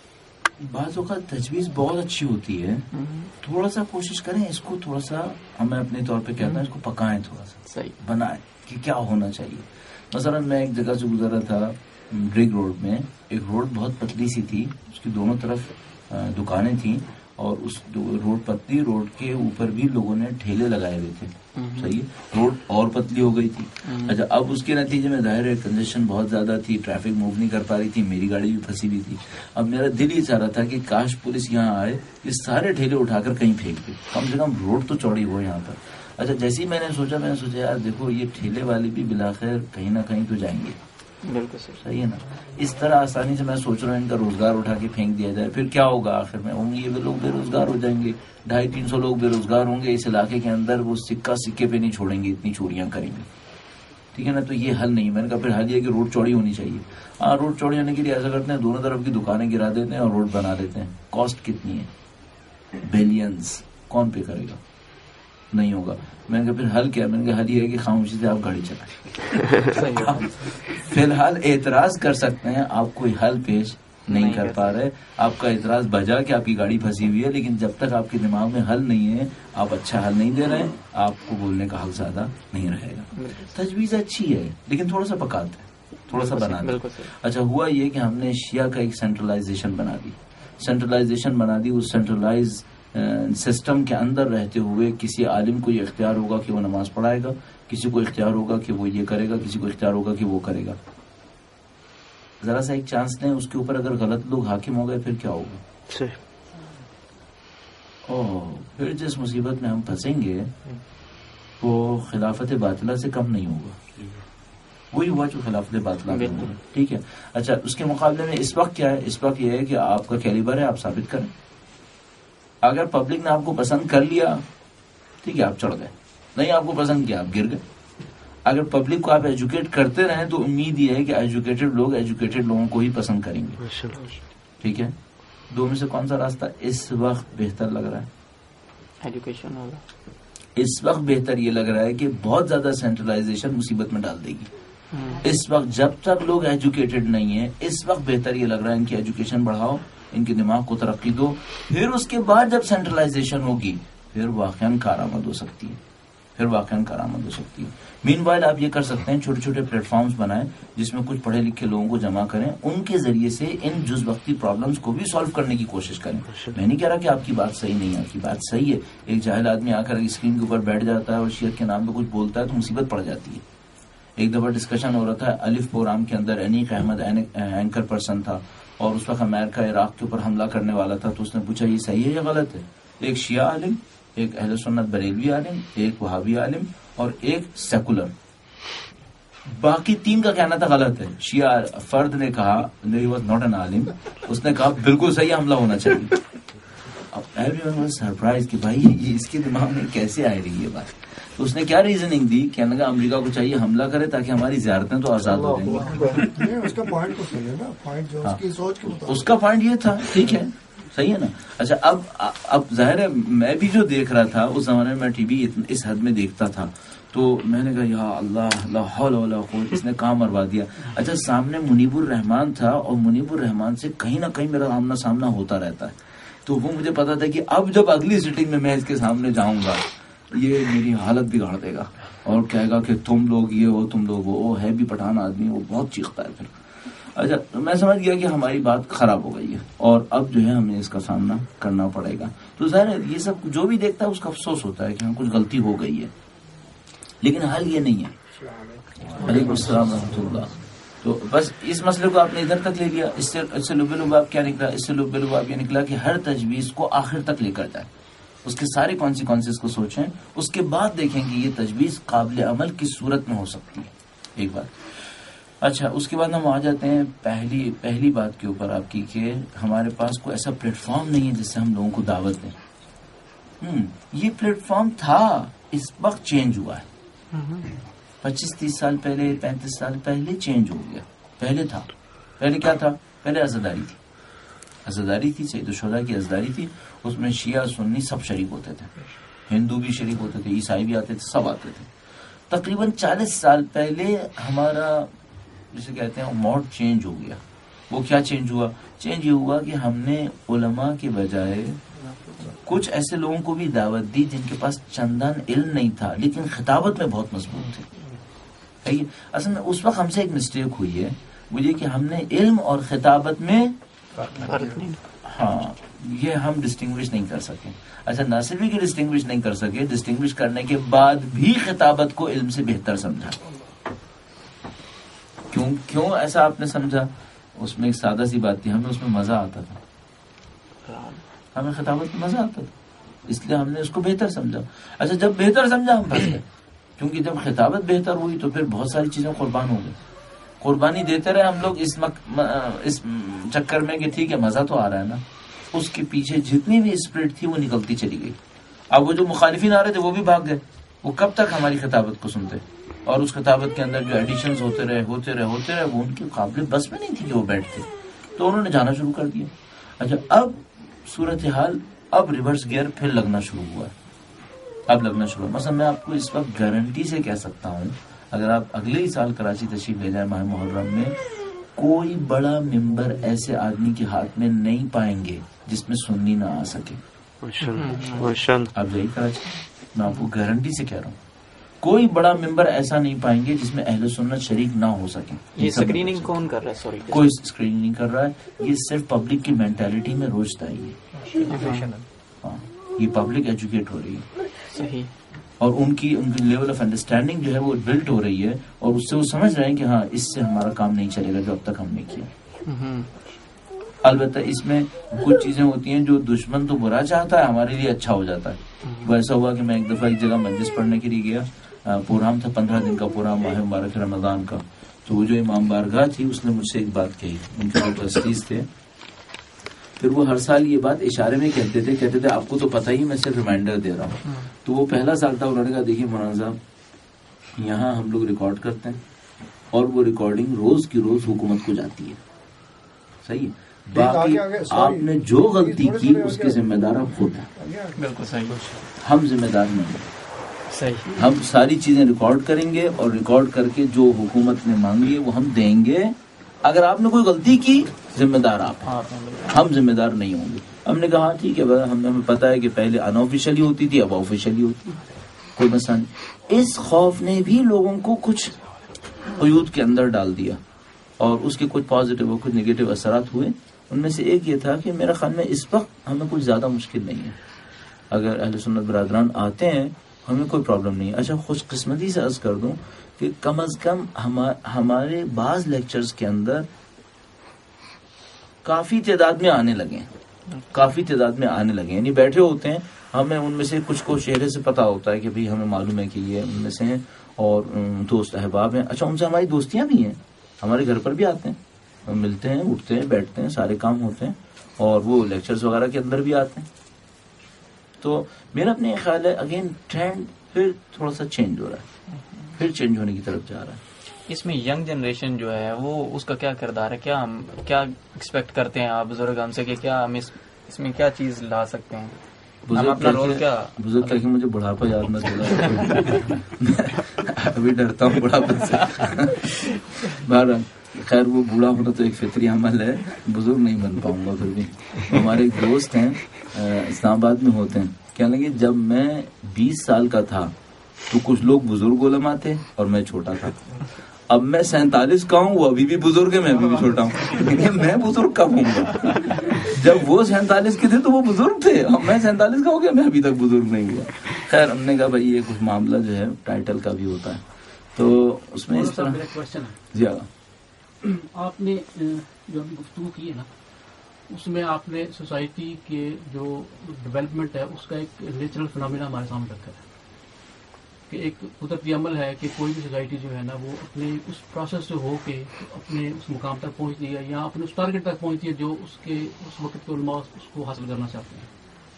بعض اوقات تجویز بہت اچھی ہوتی ہے, تھوڑا سا کوشش کریں اس کو, تھوڑا سا ہمیں اپنے طور پہ کہتے ہیں اس کو پکائیں, تھوڑا سا صحیح بنائیں کہ کیا ہونا چاہیے. مثلا میں ایک جگہ سے گزرا تھا ڈرگ روڈ میں, ایک روڈ بہت پتلی سی تھی, اس کی دونوں طرف دکانیں تھیں, اور اس روڈ پتلی روڈ کے اوپر بھی لوگوں نے ٹھیلے لگائے ہوئے تھے. صحیح, روڈ اور پتلی ہو گئی تھی. اچھا, اب اس کے نتیجے میں ظاہر ہے کنجیشن بہت زیادہ تھی, ٹریفک موو نہیں کر پا رہی تھی, میری گاڑی بھی پھنسی ہوئی تھی. اب میرا دل ہی چاہ رہا تھا کہ کاش پولیس یہاں آئے, یہ سارے ٹھیلے اٹھا کر کہیں پھینک دے, کم سے کم روڈ تو چوڑی ہو یہاں پر. اچھا, جیسے ہی میں نے سوچا, میں نے سوچا یار دیکھو یہ ٹھیلے والے بھی بلاخر کہیں نہ کہیں تو جائیں گے. بالکل صحیح ہے نا. اس طرح آسانی سے میں سوچ رہا ہوں ان کا روزگار اٹھا کے پھینک دیا جائے, پھر کیا ہوگا آخر میں, ہوں گے یہ لوگ بے روزگار ہو جائیں گے, ڈھائی تین سو لوگ بے روزگار ہوں گے اس علاقے کے اندر, وہ سکہ سکے پہ نہیں چھوڑیں گے, اتنی چوریاں کریں گے. ٹھیک ہے نا, تو یہ حل نہیں. میں نے کہا پھر حل یہ کہ روڈ چوڑی ہونی چاہیے. ہاں, روڈ چوڑی ہونے کے لیے ایسا کرتے ہیں, دونوں طرف کی دکانیں گرا دیتے ہیں اور روڈ بنا دیتے ہیں. کاسٹ کتنی ہے, بلینز, کون پے کرے گا, نہیں ہوگا. میں نے کہا پھر حل کیا, میں نے کہا حل یہ ہے کہ خاموشی سے آپ گاڑی چلائیں. فی الحال اعتراض کر سکتے ہیں, آپ کوئی حل پیش نہیں کر پا رہے, آپ کا اعتراض بجا کہ آپ کی گاڑی پھنسی ہوئی ہے, لیکن جب تک آپ کے دماغ میں حل نہیں ہے, آپ اچھا حل نہیں دے رہے, آپ کو بولنے کا حق زیادہ نہیں رہے گا. تجویز اچھی ہے لیکن تھوڑا سا پکاتے ہیں, تھوڑا سا بنا دیں. اچھا, ہوا یہ کہ ہم نے شیعہ کا ایک سینٹرلائزیشن بنا دی, سینٹرلائزیشن بنا دی. اس سینٹرلائز سسٹم کے اندر رہتے ہوئے کسی عالم کو یہ اختیار ہوگا کہ وہ نماز پڑھائے گا, کسی کو اختیار ہوگا کہ وہ یہ کرے گا, کسی کو اختیار ہوگا کہ وہ کرے گا. ذرا سا ایک چانس دیں, اس کے اوپر اگر غلط لوگ حاکم ہو گئے پھر کیا ہوگا. اوہ, پھر جس مصیبت میں ہم پھنسیں گے وہ خلافت باطلہ سے کم نہیں ہوگا. وہی ہوا جو خلافت باطلہ میں ہوا. ٹھیک ہے. اچھا, اس کے مقابلے میں اس وقت کیا ہے, اس وقت یہ ہے کہ آپ کا کیلیبر ہے, آپ ثابت کریں. اگر پبلک نے آپ کو پسند کر لیا, ٹھیک ہے, آپ چڑھ گئے. نہیں آپ کو پسند کیا, آپ گر گئے. اگر پبلک کو آپ ایجوکیٹ کرتے رہیں تو امید یہ ہے کہ ایجوکیٹڈ لوگ ایجوکیٹڈ لوگوں کو ہی پسند کریں گے. ٹھیک ہے. دو میں سے کون سا راستہ اس وقت بہتر لگ رہا ہے؟ ایجوکیشن ہوگا. اس وقت بہتر یہ لگ رہا ہے کہ بہت زیادہ سینٹرلائزیشن مصیبت میں ڈال دے گی. اس وقت جب تک لوگ ایجوکیٹڈ نہیں ہیں, اس وقت بہتر یہ لگ رہا ہے ان کی ایجوکیشن بڑھاؤ, ان کے دماغ کو ترقی دو. پھر اس کے بعد جب سینٹرلائزیشن ہوگی پھر واقعاً کارآمد ہو سکتی ہے, پھر واقعاً کارآمد ہو سکتی ہے. مین وائل آپ یہ کر سکتے ہیں, چھوٹے چھوٹے پلیٹ فارمز بنائیں جس میں کچھ پڑھے لکھے لوگوں کو جمع کریں, ان کے ذریعے سے ان جز وقتی پرابلمز کو بھی سالو کرنے کی کوشش کریں. میں نہیں کہہ رہا کہ آپ کی بات صحیح نہیں ہے, آپ کی بات صحیح ہے. ایک جاہل آدمی آ کر اسکرین کے اوپر بیٹھ جاتا ہے اور شیعت کے نام پہ کچھ بولتا ہے تو مصیبت پڑ جاتی ہے. ایک دفعہ ڈسکشن ہو رہا تھا الف پروگرام کے اندر, انیق احمد اینکر پرسن تھا, اور اس وقت امریکہ عراق کے اوپر حملہ کرنے والا تھا. تو اس نے پوچھا یہ صحیح ہے یا غلط ہے؟ ایک شیعہ عالم, ایک اہل سنت بریلوی عالم, ایک وہابی عالم اور ایک سیکولر, باقی تین کا کہنا تھا غلط ہے. شیعہ فرد نے کہا ہی واز ناٹ این عالم, اس نے کہا بالکل صحیح, حملہ ہونا چاہیے. اب ایوری ون واز سرپرائز کہ بھائی یہ اس کے دماغ میں کیسے آ رہی ہے بات. تو اس نے کیا ریزننگ دی, کہنے لگا امریکہ کو چاہیے حملہ کرے تاکہ ہماری زیارتیں تو آزاد ہو جائیں گی. اس کا پوائنٹ تو صحیح ہے نا, پوائنٹ جو اس کی سوچ کے مطابق, اس کا پوائنٹ یہ تھا. ٹھیک ہے, صحیح ہے نا. اچھا اب اب ظاہر ہے میں بھی جو دیکھ رہا تھا اس زمانے میں میں ٹی وی اس حد میں دیکھتا تھا تو میں نے کہا یا اللہ لا حول ولا قوت، اس نے کہاں مروا دیا. اچھا سامنے منیب الرحمان تھا اور منیب الرحمان سے کہیں نہ کہیں میرا آمنا سامنا ہوتا رہتا ہے، تو وہ مجھے پتا تھا کہ اب جب اگلی سیٹنگ میں میں اس کے سامنے جاؤں گا یہ میری حالت بگاڑ دے گا اور کہے گا کہ تم لوگ یہ ہو تم لوگ وہ ہے بھی پٹھان آدمی، وہ بہت چیختا ہے پھر. اچھا میں سمجھ گیا کہ ہماری بات خراب ہو گئی ہے اور اب جو ہے ہمیں اس کا سامنا کرنا پڑے گا. تو ظاہر ہے یہ سب جو بھی دیکھتا ہے اس کا افسوس ہوتا ہے کہ ہاں کچھ غلطی ہو گئی ہے، لیکن حل یہ نہیں ہے. وعلیکم السلام ورحمۃ اللہ. تو بس اس مسئلے کو آپ نے ادھر تک لے لیا. اس سے اس سے لب لباب کیا نکلا؟ اس سے لب لباب یہ نکلا کہ ہر تجویز کو آخر تک لے کر جائے، اس کے سارے کانسیکوینسز کو سوچیں، اس کے بعد دیکھیں کہ یہ تجویز قابل عمل کس صورت میں ہو سکتی ہے. ایک بات. اچھا اس کے بعد ہم آ جاتے ہیں پہلی پہلی بات کے اوپر آپ کی کہ ہمارے پاس کوئی ایسا پلیٹ فارم نہیں ہے جس سے ہم لوگوں کو دعوت دیں. ہم یہ پلیٹ فارم تھا، اس وقت چینج ہوا ہے. پچیس تیس سال پہلے پینتیس سال پہلے چینج ہو گیا. پہلے تھا، پہلے کیا تھا؟ پہلے عزاداری تھی، عزاداری تھی، سید الشہداء کی عزاداری تھی. اس میں شیعہ سنی سب شریک ہوتے تھے، ہندو بھی شریک ہوتے تھے، عیسائی بھی آتے تھے، سب آتے تھے. تقریباً چالیس سال پہلے ہمارا جسے کہتے ہیں موڈ چینج ہو گیا. وہ کیا چینج ہوا؟ چینج یہ ہوا کہ ہم نے علماء کے بجائے کچھ ایسے لوگوں کو بھی دعوت دی جن کے پاس چندان علم نہیں تھا لیکن خطابت میں بہت مضبوط تھے. اصل میں اس وقت ہم سے ایک مسٹیک ہوئی ہے، وہ یہ کہ ہم نے علم اور خطابت میں ہاں یہ ہم ڈسٹنگوش نہیں کر سکے. اچھا نہ صرف کہ ڈسٹنگوش نہیں کر سکے، ڈسٹنگوش کرنے کے بعد بھی خطابت کو علم سے بہتر سمجھا. کیوں کیوں ایسا آپ نے سمجھا؟ اس میں ایک سادہ سی بات تھی، ہمیں اس میں مزہ آتا تھا، ہمیں خطابت میں مزہ آتا تھا، اس لیے ہم نے اس کو بہتر سمجھا. اچھا جب بہتر سمجھا ہم پھنس گئے، کیونکہ جب خطابت بہتر ہوئی تو پھر بہت ساری چیزیں قربان ہو گئی. قربانی دیتے رہے ہم لوگ اس مک... اس چکر میں کہ ٹھیک ہے مزہ تو آ رہا ہے نا، اس کے پیچھے جتنی بھی اسپرٹ تھی وہ نکلتی چلی گئی. اب وہ جو مخالفین آ رہے تھے وہ بھی بھاگ گئے، وہ کب تک ہماری خطابت کو سنتے؟ اور اس خطابت کے اندر جو ایڈیشنز ہوتے رہے ہوتے رہے ہوتے رہے وہ ان کے قابل بس میں نہیں تھی کہ وہ بیٹھتے، تو انہوں نے جانا شروع کر دیا. اچھا اب صورتحال اب ریورس گیئر پھر لگنا شروع ہوا ہے، اب لگنا شروع ہوا. مثلا میں آپ کو اس وقت گارنٹی سے کہہ سکتا ہوں اگر آپ اگلے ہی سال کراچی تشریف لے جائیں ماہ محرم میں، کوئی بڑا ممبر ایسے آدمی کے ہاتھ میں نہیں پائیں گے جس میں سنی نہ آ سکے. اب یہی کراچی میں آپ کو گارنٹی سے کہہ رہا ہوں، کوئی بڑا ممبر ایسا نہیں پائیں گے جس میں اہل سنت شریک نہ ہو سکے. یہ اسکریننگ کون کر رہا ہے؟ سوری کوئی اسکریننگ نہیں کر رہا ہے، یہ صرف پبلک کی مینٹالٹی میں روشتا ہے. ہاں یہ پبلک ایجوکیٹ ہو رہی ہے، صحیح، اور ان کی ان کی لیول آف انڈرسٹینڈنگ جو ہے وہ بلٹ ہو رہی ہے، اور اس سے وہ سمجھ رہے ہیں کہ ہاں اس سے ہمارا کام نہیں چلے گا جو اب تک ہم نے کیا. البتہ اس میں کچھ چیزیں ہوتی ہیں جو دشمن تو برا چاہتا ہے ہمارے لیے اچھا ہو جاتا ہے. وہ ایسا ہوا کہ میں ایک دفعہ ایک جگہ مجلس پڑھنے کے لیے گیا، پروگرام تھا پندرہ دن کا پورا ماہ مبارک رمضان کا. تو وہ جو امام بارگاہ تھی اس نے مجھ سے ایک بات کہی، ان کے جو ٹرسٹیز تھے، پھر وہ ہر سال یہ بات اشارے میں کہتے تھے کہتے تھے آپ کو تو پتہ ہی میں صرف ریمائنڈر دے رہا ہوں. تو وہ پہلا سال تھا، انہوں نے کہا دیکھیے مولانا صاحب یہاں ہم لوگ ریکارڈ کرتے ہیں اور وہ ریکارڈنگ روز کی روز حکومت کو جاتی ہے، صحیح ہے، باقی آپ نے جو غلطی کی اس کے ذمہ دار آپ خود ہیں. بالکل صحیح، ہم ذمہ دار نہیں، صحیح. ہم ساری چیزیں ریکارڈ کریں گے اور ریکارڈ کر کے جو حکومت نے مانگی ہے وہ ہم دیں گے. اگر آپ نے کوئی غلطی کی ذمہ دار آپ ہیں، ہم ذمہ دار نہیں ہوں گے. ہم نے کہا ٹھیک ہے ہم ہمیں پتا ہے کہ پہلے ان آفیشلی ہوتی تھی اب آفیشلی ہوتی ہے، کوئی مسئلہ نہیں. اس خوف نے بھی لوگوں کو کچھ قیود کے اندر ڈال دیا اور اس کے کچھ پازیٹیو اور کچھ نگیٹو اثرات ہوئے. ان میں سے ایک یہ تھا کہ میرا خیال میں اس وقت ہمیں کچھ زیادہ مشکل نہیں ہے، اگر اہل سنت برادران آتے ہیں ہمیں کوئی پرابلم نہیں ہے. اچھا خوش قسمتی سے عرض کر دوں کہ کم از کم ہمارے بعض لیکچرز کے اندر کافی تعداد میں آنے لگے ہیں، کافی تعداد میں آنے لگے ہیں، یعنی بیٹھے ہوتے ہیں، ہمیں ان میں سے کچھ کو چہرے سے پتا ہوتا ہے کہ بھئی ہمیں معلوم ہے کہ یہ ان میں سے ہیں اور دوست احباب ہیں. اچھا ان سے ہماری دوستیاں بھی ہیں، ہمارے گھر پر بھی آتے ہیں، ہم ملتے ہیں، اٹھتے ہیں، بیٹھتے ہیں، سارے کام ہوتے ہیں اور وہ لیکچرز وغیرہ کے اندر بھی آتے ہیں. تو میرا اپنے خیال ہے اگین ٹرینڈ پھر تھوڑا سا چینج ہو رہا ہے، پھر چینج ہونے کی طرف جا رہا ہے. اس میں ینگ جنریشن جو ہے وہ اس کا کیا کردار ہے؟ کیا ہم کیا ایکسپیکٹ کرتے ہیں آپ بزرگ ہم سے کہ کیا ہم اس اس میں کیا چیز لا سکتے ہیں؟ بزرگ کہہ کے مجھے بڑھاپا یاد نہ چلا، ابھی ڈرتا ہوں بڑھاپے سے. بہرحال خیر وہ بوڑھا ہونا تو ایک فطری عمل ہے، بزرگ نہیں بن پاؤں گا. پھر بھی ہمارے ایک دوست ہیں اسلام آباد میں ہوتے ہیں، کہنے لگے جب میں بیس سال کا تھا تو کچھ لوگ بزرگ علماء تھے اور میں چھوٹا تھا. اب میں سینتالیس کا ہوں، وہ ابھی بھی بزرگ ہے، میں ابھی بھی چھوٹا ہوں. میں بزرگ کب ہوں گا؟ جب وہ سینتالیس کے تھے تو وہ بزرگ تھے، اب میں سینتالیس کا ہو گیا، میں ابھی تک بزرگ نہیں ہوا. خیر ہم نے کہا بھائی یہ کچھ معاملہ جو ہے ٹائٹل کا بھی ہوتا ہے، تو اس میں اس طرح. جی آپ نے جو ابھی گفتگو کی ہے نا، اس میں آپ نے سوسائٹی کے جو ڈیولپمنٹ ہے اس کا ایک نیچرل فنامنا ہمارے سامنے رکھا ہے کہ ایک قدرتی عمل ہے کہ کوئی بھی سوسائٹی جو ہے نا وہ اپنے اس پروسیس سے ہو کے اپنے اس مقام تک پہنچتی ہے یا اپنے اس ٹارگیٹ تک پہنچتی ہے جو اس کے اس وقت کے علماء اس کو حاصل کرنا چاہتے ہیں.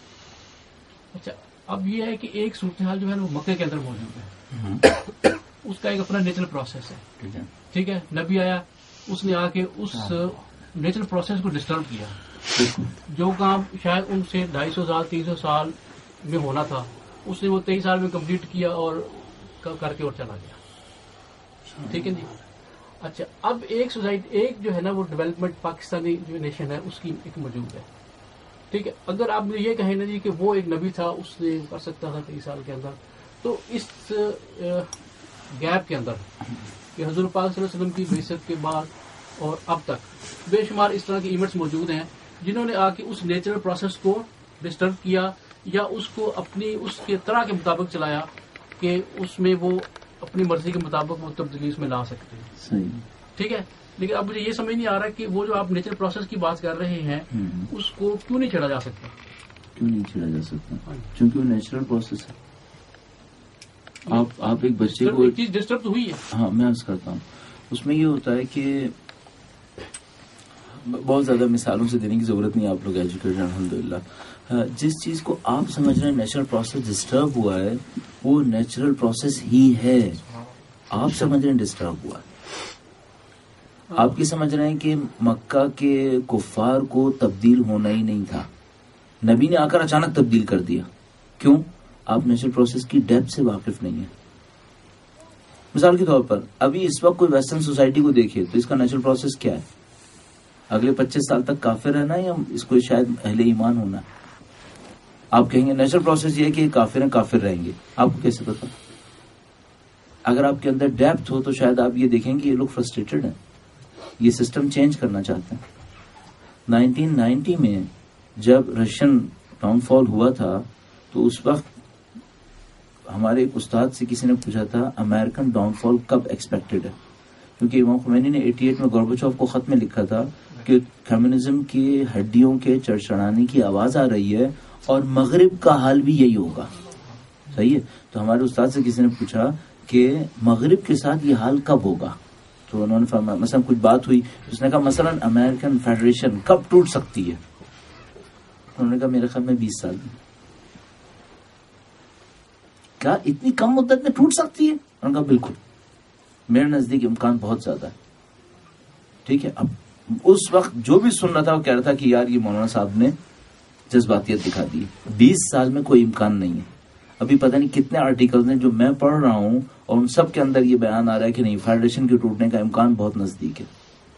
اچھا اب یہ ہے کہ ایک صورتحال جو ہے نا وہ مکے کے اندر موجود ہے، اس کا ایک اپنا نیچرل پروسیس ہے. ٹھیک ہے، نبی آیا، اس نے آ کے اس نیچرل پروسیس کو ڈسٹرب کیا. جو کام شاید ان سے ڈھائی سو سال تین سو سال میں ہونا تھا اس نے وہ تیئیس سال میں کمپلیٹ کیا اور کر کے اور چلا گیا. ٹھیک ہے جی. اچھا اب ایک سوسائٹی ایک جو ہے نا وہ ڈیولپمنٹ پاکستانی جو نیشن ہے اس کی ایک موجود ہے. ٹھیک ہے، اگر آپ نے یہ کہیں نا جی کہ وہ ایک نبی تھا، اس نے کر سکتا تھا تیئیس سال کے اندر، تو اس گیپ کے اندر کہ حضور پاک صلی اللہ علیہ وسلم کی بعثت کے بعد اور اب تک بے شمار اس طرح کے ایونٹس موجود ہیں جنہوں نے آ کے اس نیچرل پروسیس کو ڈسٹرب کیا یا اس کو اپنی اس کے طرح کے مطابق چلایا کہ اس میں وہ اپنی مرضی کے مطابق وہ تبدیلی اس میں لا سکتے ہیں. صحیح. ٹھیک ہے، لیکن اب مجھے یہ سمجھ نہیں آ رہا کہ وہ جو آپ نیچرل پروسیس کی بات کر رہے ہیں اس کو کیوں نہیں چھیڑا جا سکتا؟ کیوں نہیں چھیڑا جا سکتا؟ کیونکہ وہ نیچرل پروسیس ہے. آپ آپ ایک بچے کو چیز ڈسٹرب تو ہوئی ہے. ہاں میں عرض کرتا ہوں، اس میں یہ ہوتا ہے کہ بہت زیادہ مثالوں سے دینے کی ضرورت نہیں، آپ لوگ ایجوکیٹڈ الحمدللہ. جس چیز کو آپ سمجھ رہے ہیں نیچرل پروسیس ڈسٹرب ہوا ہے وہ نیچرل پروسیس ہی ہے. آپ سمجھ رہے ہیں ڈسٹرب ہوا ہے. آپ کی سمجھ رہے ہیں کہ مکہ کے کفار کو تبدیل ہونا ہی نہیں تھا، نبی نے آ کر اچانک تبدیل کر دیا. کیوں؟ آپ نیچرل پروسیس کی ڈیپتھ سے واقف نہیں ہیں. مثال کے طور پر ابھی اس وقت کوئی ویسٹرن سوسائٹی کو دیکھیے تو اس کا نیچرل پروسیس کیا ہے؟ اگلے پچیس سال تک کافر رہنا یا اس کو شاید اہل ایمان ہونا. آپ کہیں گے نیچرل پروسیس یہ ہے کہ یہ کافر ہیں، کافر رہیں گے. آپ کو کیسے پتا؟ اگر آپ کے اندر ڈیپتھ ہو تو شاید آپ یہ دیکھیں گے یہ لوگ فرسٹریٹڈ ہیں، یہ سسٹم چینج کرنا چاہتے ہیں. نائنٹین نائنٹی میں جب رشین ڈاؤن فال ہوا تھا تو اس وقت ہمارے ایک استاد سے کسی نے پوچھا تھا امریکن ڈاؤن فال کب ایکسپیکٹڈ ہے، کیونکہ امام خمینی نے اٹھاسی میں گورباچوف کو خط میں لکھا تھا کہ کمیونزم کی ہڈیوں کے چڑچڑانے کی آواز آ رہی ہے اور مغرب کا حال بھی یہی ہوگا. صحیح ہے. تو ہمارے استاد سے کسی نے پوچھا کہ مغرب کے ساتھ یہ حال کب ہوگا، تو انہوں نے فرمایا مثلا کچھ بات ہوئی، اس نے کہا مثلا امریکن فیڈریشن کب ٹوٹ سکتی ہے. انہوں نے کہا میرے خیال میں بیس سال میں. کیا اتنی کم مدت میں ٹوٹ سکتی ہے؟ انہوں نے کہا بالکل، میرے نزدیک امکان بہت زیادہ ہے. ٹھیک ہے. اب اس وقت جو بھی سن رہا تھا وہ کہہ رہا تھا کہ یار یہ مولانا صاحب نے جذباتیت دکھا دی. بیس سال میں کوئی امکان نہیں ہے. ابھی پتہ نہیں کتنے آرٹیکلز ہیں جو میں پڑھ رہا ہوں اور ان سب کے اندر یہ بیان آ رہا ہے کہ نہیں، فیڈریشن کے ٹوٹنے کا امکان بہت نزدیک ہے.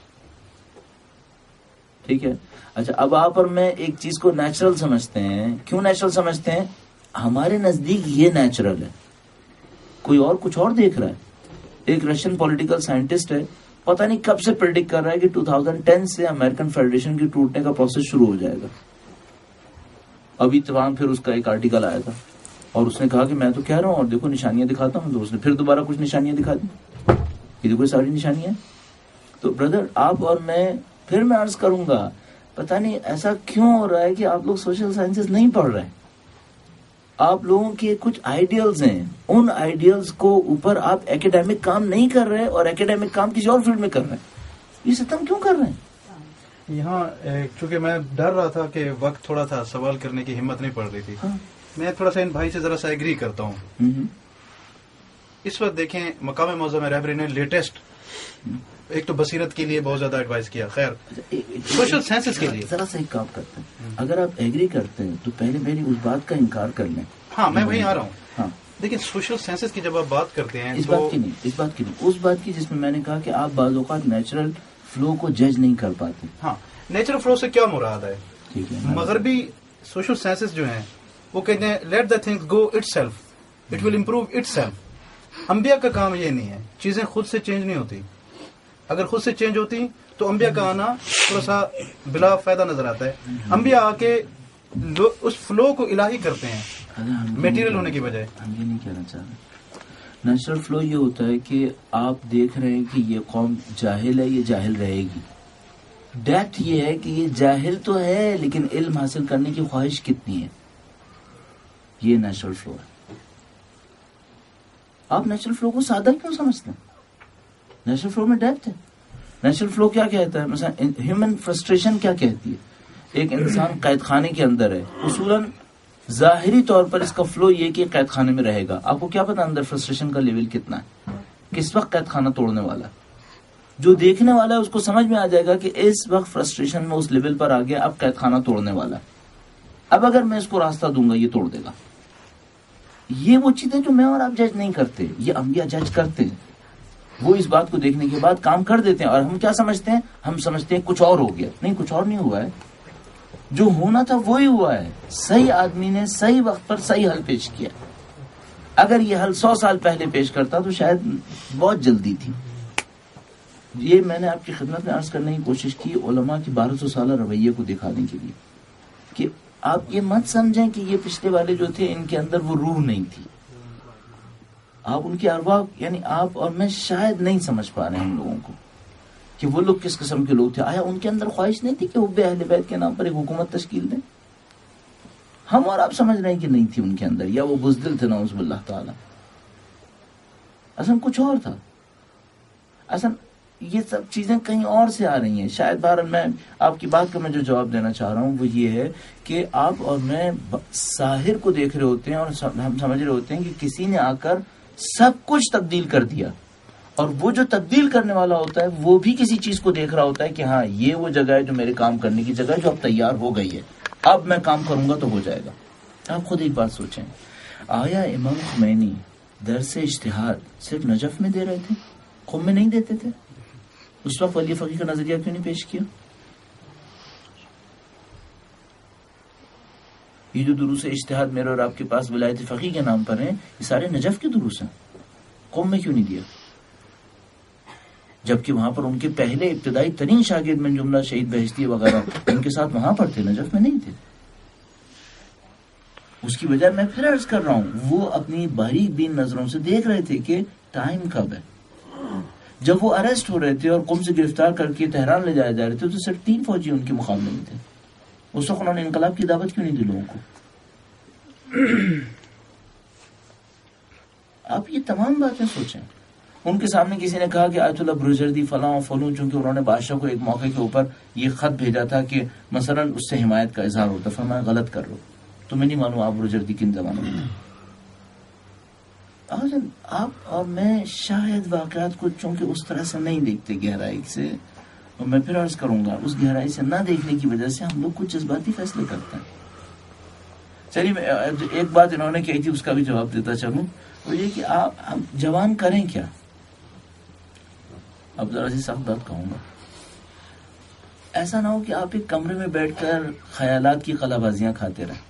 ٹھیک ہے. اچھا اب آپ اور میں ایک چیز کو نیچرل سمجھتے ہیں. کیوں نیچرل سمجھتے ہیں؟ ہمارے نزدیک یہ نیچرل ہے، کوئی اور کچھ اور دیکھ رہا ہے. ایک رشین پولیٹیکل سائنٹسٹ ہے، پتہ نہیں کب سے پریڈکٹ کر رہا ہے کہ دو ہزار دس سے امریکن فیڈریشن کے ٹوٹنے کا پروسیس شروع ہو جائے گا. ابھی تمام پھر اس کا ایک آرٹیکل آیا تھا اور اس نے کہا کہ میں تو کہہ رہا ہوں اور دیکھو نشانیاں دکھاتا ہوں. تو اس نے پھر دوبارہ کچھ نشانیاں دکھا دی، یہ دیکھو ساری نشانیاں. تو بردر آپ اور میں پھر میں عرض کروں گا پتہ نہیں ایسا کیوں ہو رہا ہے کہ آپ لوگ سوشل سائنسز نہیں پڑھ رہے. آپ لوگوں کے کچھ آئیڈیلز ہیں، ان آئیڈیلز کو اوپر آپ ایکیڈیمک کام نہیں کر رہے اور ایکیڈیمک کام کسی اور فیلڈ میں کر رہے ہیں. یہ سسٹم کیوں کر رہے ہیں؟ یہاں چونکہ میں ڈر رہا تھا کہ وقت تھوڑا تھا، سوال کرنے کی ہمت نہیں پڑ رہی تھی. میں تھوڑا سا ان بھائی سے ذرا سا ایگری کرتا ہوں. اس وقت دیکھیں مقام معظم رہبری نے لیٹسٹ ایک تو بصیرت کے لیے بہت زیادہ ایڈوائز کیا. خیر سوشل سائنسز کے لیے ذرا سا ایک کام کرتے ہیں, اگر آپ ایگری کرتے ہیں تو پہلے میری اس بات کا انکار کر لیں. ہاں میں وہیں آ رہا ہوں. ہاں لیکن سوشل سائنسز کی جب آپ بات کرتے ہیں اس بات کی نہیں, اس بات کی نہیں, اس بات کی جس میں میں نے کہا کہ آپ بعض اوقات نیچرل فلو کو جج نہیں کر پاتے. ہاں نیچرل فلو سے کیا مراد ہے؟ ٹھیک ہے, مغربی سوشل سائنسز جو ہیں وہ کہتے ہیں let the things go itself, it will improve itself. انبیاء کا کام یہ نہیں ہے, چیزیں خود سے چینج نہیں ہوتی. اگر خود سے چینج ہوتی تو انبیاء کا آنا تھوڑا سا بلا فائدہ نظر آتا ہے. انبیاء آ کے اس فلو کو الہی کرتے ہیں میٹیریل ہونے کی بجائے. ہم یہ نہیں کہنا چاہ رہے. نیچرل فلو یہ ہوتا ہے کہ آپ دیکھ رہے ہیں کہ یہ قوم جاہل ہے, یہ جاہل رہے گی. ڈیپتھ یہ ہے کہ یہ جاہل تو ہے لیکن علم حاصل کرنے کی خواہش کتنی ہے, یہ نیچرل فلو ہے. آپ نیچرل فلو کو سادہ کیوں سمجھتے ہیں؟ نیچرل فلو میں ڈیپتھ ہے. نیچرل فلو کیا کہتا ہے, مثلا ہیومن فرسٹریشن کیا کہتی ہے؟ ایک انسان قید خانے کے اندر ہے, اصولاً ظاہری طور پر اس کا فلو یہ کہ قید خانے میں رہے گا. آپ کو کیا پتا اندر فرسٹریشن کا لیول کتنا ہے, کس وقت قید خانہ توڑنے والا ہے. جو دیکھنے والا ہے اس کو سمجھ میں آ جائے گا کہ اس وقت فرسٹریشن میں اس لیول پر آ گیا, اب قید خانہ توڑنے والا ہے. اب اگر میں اس کو راستہ دوں گا یہ توڑ دے گا. یہ وہ چیزیں جو میں اور آپ جج نہیں کرتے, یہ انبیاء جج کرتے ہیں. وہ اس بات کو دیکھنے کے بعد کام کر دیتے ہیں. اور ہم کیا سمجھتے ہیں, ہم سمجھتے ہیں کچھ اور ہو گیا. نہیں, کچھ اور نہیں ہوا ہے, جو ہونا تھا وہی ہوا ہے. صحیح آدمی نے صحیح وقت پر صحیح حل پیش کیا. اگر یہ حل سو سال پہلے پیش کرتا تو شاید بہت جلدی تھی. یہ میں نے آپ کی خدمت میں عرض کرنے کی کوشش کی علماء کی بارہ سو سالہ رویے کو دکھانے کے لیے کہ آپ یہ مت سمجھیں کہ یہ پچھلے والے جو تھے ان کے اندر وہ روح نہیں تھی. آپ ان کی ارواح, یعنی آپ اور میں شاید نہیں سمجھ پا رہے ہیں ہم لوگوں کو کہ وہ لوگ کس قسم کے لوگ تھے. آیا ان کے اندر خواہش نہیں تھی کہ حب اہل بیت کے نام پر ایک حکومت تشکیل دیں؟ ہم اور آپ سمجھ رہے ہیں کہ نہیں تھی ان کے اندر, یا وہ بزدل تھے نعوذ باللہ تعالی. اصل کچھ اور تھا. اصل یہ سب چیزیں کہیں اور سے آ رہی ہیں. شاید بہرحال میں آپ کی بات کا میں جو جواب دینا چاہ رہا ہوں وہ یہ ہے کہ آپ اور میں ساحر کو دیکھ رہے ہوتے ہیں اور ہم سمجھ رہے ہوتے ہیں کہ کسی نے آ کر سب کچھ تبدیل کر دیا, اور وہ جو تبدیل کرنے والا ہوتا ہے وہ بھی کسی چیز کو دیکھ رہا ہوتا ہے کہ ہاں یہ وہ جگہ ہے جو میرے کام کرنے کی جگہ ہے, جو اب تیار ہو گئی ہے, اب میں کام کروں گا تو ہو جائے گا. آپ خود ایک بات سوچیں, آیا امام خمینی درس اجتہاد صرف نجف میں دے رہے تھے, قم میں نہیں دیتے تھے؟ اس وقت ولی فقیہ کا نظریہ کیوں نہیں پیش کیا؟ یہ جو دروس اجتہاد میرے اور آپ کے پاس ولایت فقیہ کے نام پر ہیں, یہ سارے نجف کے دروس ہیں, قم میں کیوں نہیں دیا؟ جبکہ وہاں پر ان کے پہلے ابتدائی ترین شاگرد من جملہ شہید بہشتی وغیرہ ان کے ساتھ وہاں پر تھے, نجف میں نہیں تھے. اس کی وجہ میں پھر عرض کر رہا ہوں, وہ اپنی باریک بین نظروں سے دیکھ رہے تھے کہ ٹائم کب ہے. جب وہ اریسٹ ہو رہے تھے اور قم سے گرفتار کر کے تہران لے جائے جا رہے تھے تو صرف تین فوجی ان کے مقابلے میں تھے. اس وقت انہوں نے انقلاب کی دعوت کیوں نہیں دی لوگوں کو؟ آپ یہ تمام باتیں سوچیں. ان کے سامنے کسی نے کہا کہ آیت اللہ بروجردی فلاں و فلوں, چونکہ انہوں نے بادشاہ کو ایک موقع کے اوپر یہ خط بھیجا تھا کہ مثلا اس سے حمایت کا اظہار ہوتا, فرمایا غلط کر لو. تو میں نہیں معلوم آپ بروجردی کن زمانوں میں تھے. آپ اور میں شاید واقعات کو چونکہ اس طرح سے نہیں دیکھتے گہرائی سے, اور میں پھر عرض کروں گا اس گہرائی سے نہ دیکھنے کی وجہ سے ہم لوگ کچھ جذباتی فیصلے کرتے ہیں. چلیے میں ایک بات انہوں نے کہی تھی اس کا بھی جواب دیتا چلوں, وہ یہ کہ آپ ہم جوان کریں کیا. اب ذرا سی سخت بات کہوں گا, ایسا نہ ہو کہ آپ ایک کمرے میں بیٹھ کر خیالات کی قلع بازیاں کھاتے رہیں.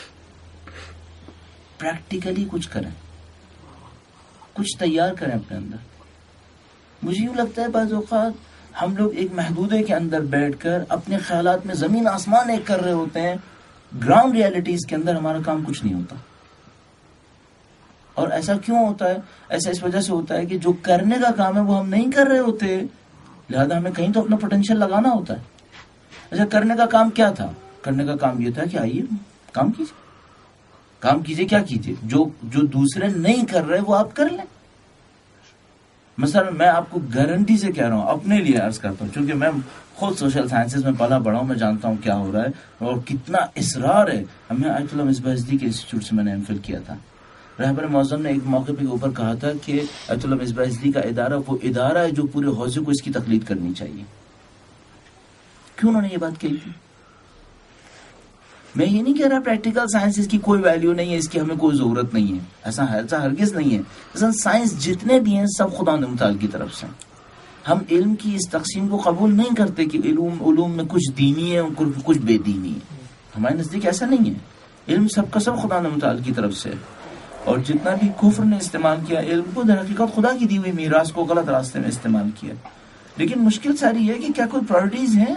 پریکٹیکلی کچھ کریں, کچھ تیار کریں اپنے اندر. مجھے یوں لگتا ہے بعض اوقات ہم لوگ ایک محدودے کے اندر بیٹھ کر اپنے خیالات میں زمین آسمان ایک کر رہے ہوتے ہیں, گراؤنڈ ریالٹیز کے اندر ہمارا کام کچھ نہیں ہوتا. اور ایسا کیوں ہوتا ہے؟ ایسا اس وجہ سے ہوتا ہے کہ جو کرنے کا کام ہے وہ ہم نہیں کر رہے ہوتے, لہذا ہمیں کہیں تو اپنا پوٹینشیل لگانا ہوتا ہے. اچھا کرنے کا کام کیا تھا؟ کرنے کا کام یہ تھا کہ آئیے کام کیجیے, کام کیجیے. کیا کیجیے؟ جو جو دوسرے نہیں کر رہے وہ آپ کر لیں. مثلا میں آپ کو گارنٹی سے کہہ رہا ہوں, اپنے لیے عرض کرتا ہوں, چونکہ میں خود سوشل سائنسز میں پلا بڑا ہوں, میں جانتا ہوں کیا ہو رہا ہے اور کتنا اصرار ہے. ہمیں آیت اللہ مصباح ازدی کے انسٹیٹیوٹ سے میں نے ایم فل کیا تھا. رہبر معظم نے ایک موقع پہ اوپر کہا تھا کہ ایت اللہ مصباح اضلی کا ادارہ وہ ادارہ ہے جو پورے حوزے کو اس کی تقلید کرنی چاہیے. کیوں انہوں نے یہ بات کہی تھی؟ میں یہ نہیں کہہ رہا پریکٹیکل سائنس اس کی کوئی ویلیو نہیں ہے, اس کی ہمیں کوئی ضرورت نہیں ہے, ایسا ایسا ہرگز نہیں ہے. اصل سائنس جتنے بھی ہیں سب خدا متعال کی طرف سے. ہم علم کی اس تقسیم کو قبول نہیں کرتے کہ علوم علوم میں کچھ دینی ہے اور کچھ بے دینی ہے. ہمارے نزدیک ایسا نہیں ہے. علم سب کا سب خدا متعال کی طرف سے. اور جتنا بھی کفر نے استعمال کیا علم کو در حقیقت خدا کی دی ہوئی میراث کو غلط راستے میں استعمال کیا. لیکن مشکل ساری یہ ہے کہ کیا کوئی پرائرٹیز ہیں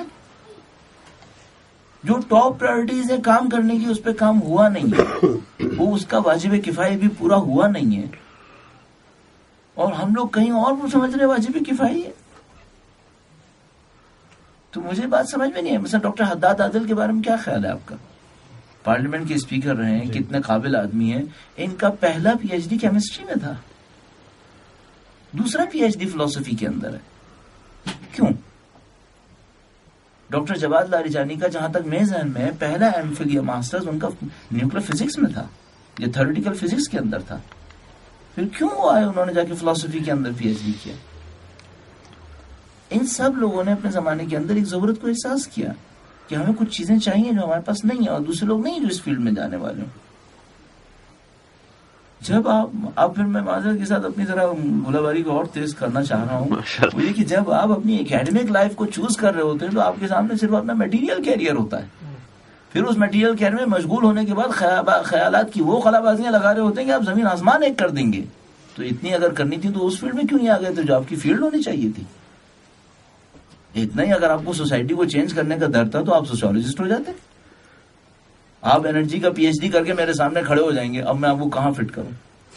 جو ٹاپ پرائرٹیز ہے کام کرنے کی, اس پہ کام ہوا نہیں ہے, وہ اس کا واجب کفایہ بھی پورا ہوا نہیں ہے, اور ہم لوگ کہیں اور وہ سمجھ رہے واجب کفایہ ہے. تو مجھے بات سمجھ میں نہیں ہے. مثلا ڈاکٹر حداد عادل کے بارے میں کیا خیال ہے آپ کا؟ پارلیمنٹ کے اسپیکر رہے ہیں, کتنے قابل آدمی ہیں. ان کا پہلا پی ایچ ڈی کیمسٹری میں تھا, دوسرا پی ایچ ڈی فلسفی کے اندر ہے. کیوں؟ ڈاکٹر جواد لاریجانی کا جہاں تک میرے ذہن میں پہلا ایم فل یا ماسٹرز ان کا نیوکلیر فزکس میں تھا, یا تھیوریٹیکل فزکس کے اندر تھا. پھر کیوں وہ آئے انہوں نے جا کے فلسفی کے اندر پی ایچ ڈی کیا؟ ان سب لوگوں نے اپنے زمانے کے اندر ایک ضرورت کو احساس کیا کہ ہمیں کچھ چیزیں چاہیے جو ہمارے پاس نہیں ہیں, اور دوسرے لوگ نہیں جو اس فیلڈ میں جانے والے ہوں. جب آپ اب پھر میں معذرت کے ساتھ اپنی طرح گولہ باری کو اور تیز کرنا چاہ رہا ہوں, وہ یہ کہ جب آپ اپنی اکیڈمک لائف کو چوز کر رہے ہوتے ہیں تو آپ کے سامنے صرف اپنا میٹیریل کیریئر ہوتا ہے. پھر اس میٹیریل کیریئر میں مشغول ہونے کے بعد خیالات کی وہ خلا بازیاں لگا رہے ہوتے ہیں کہ آپ زمین آسمان ایک کر دیں گے. تو اتنی اگر کرنی تھی تو اس فیلڈ میں کیوں نہیں آ گئے تھے جو آپ کی فیلڈ ہونی چاہیے تھی؟ اتنا ہی اگر آپ کو سوسائٹی کو چینج کرنے کا ڈر تھا تو آپ سوشیولوجسٹ ہو جاتے. آپ انرجی کا پی ایچ ڈی کر کے میرے سامنے کھڑے ہو جائیں گے, اب میں آپ کو کہاں فٹ کروں؟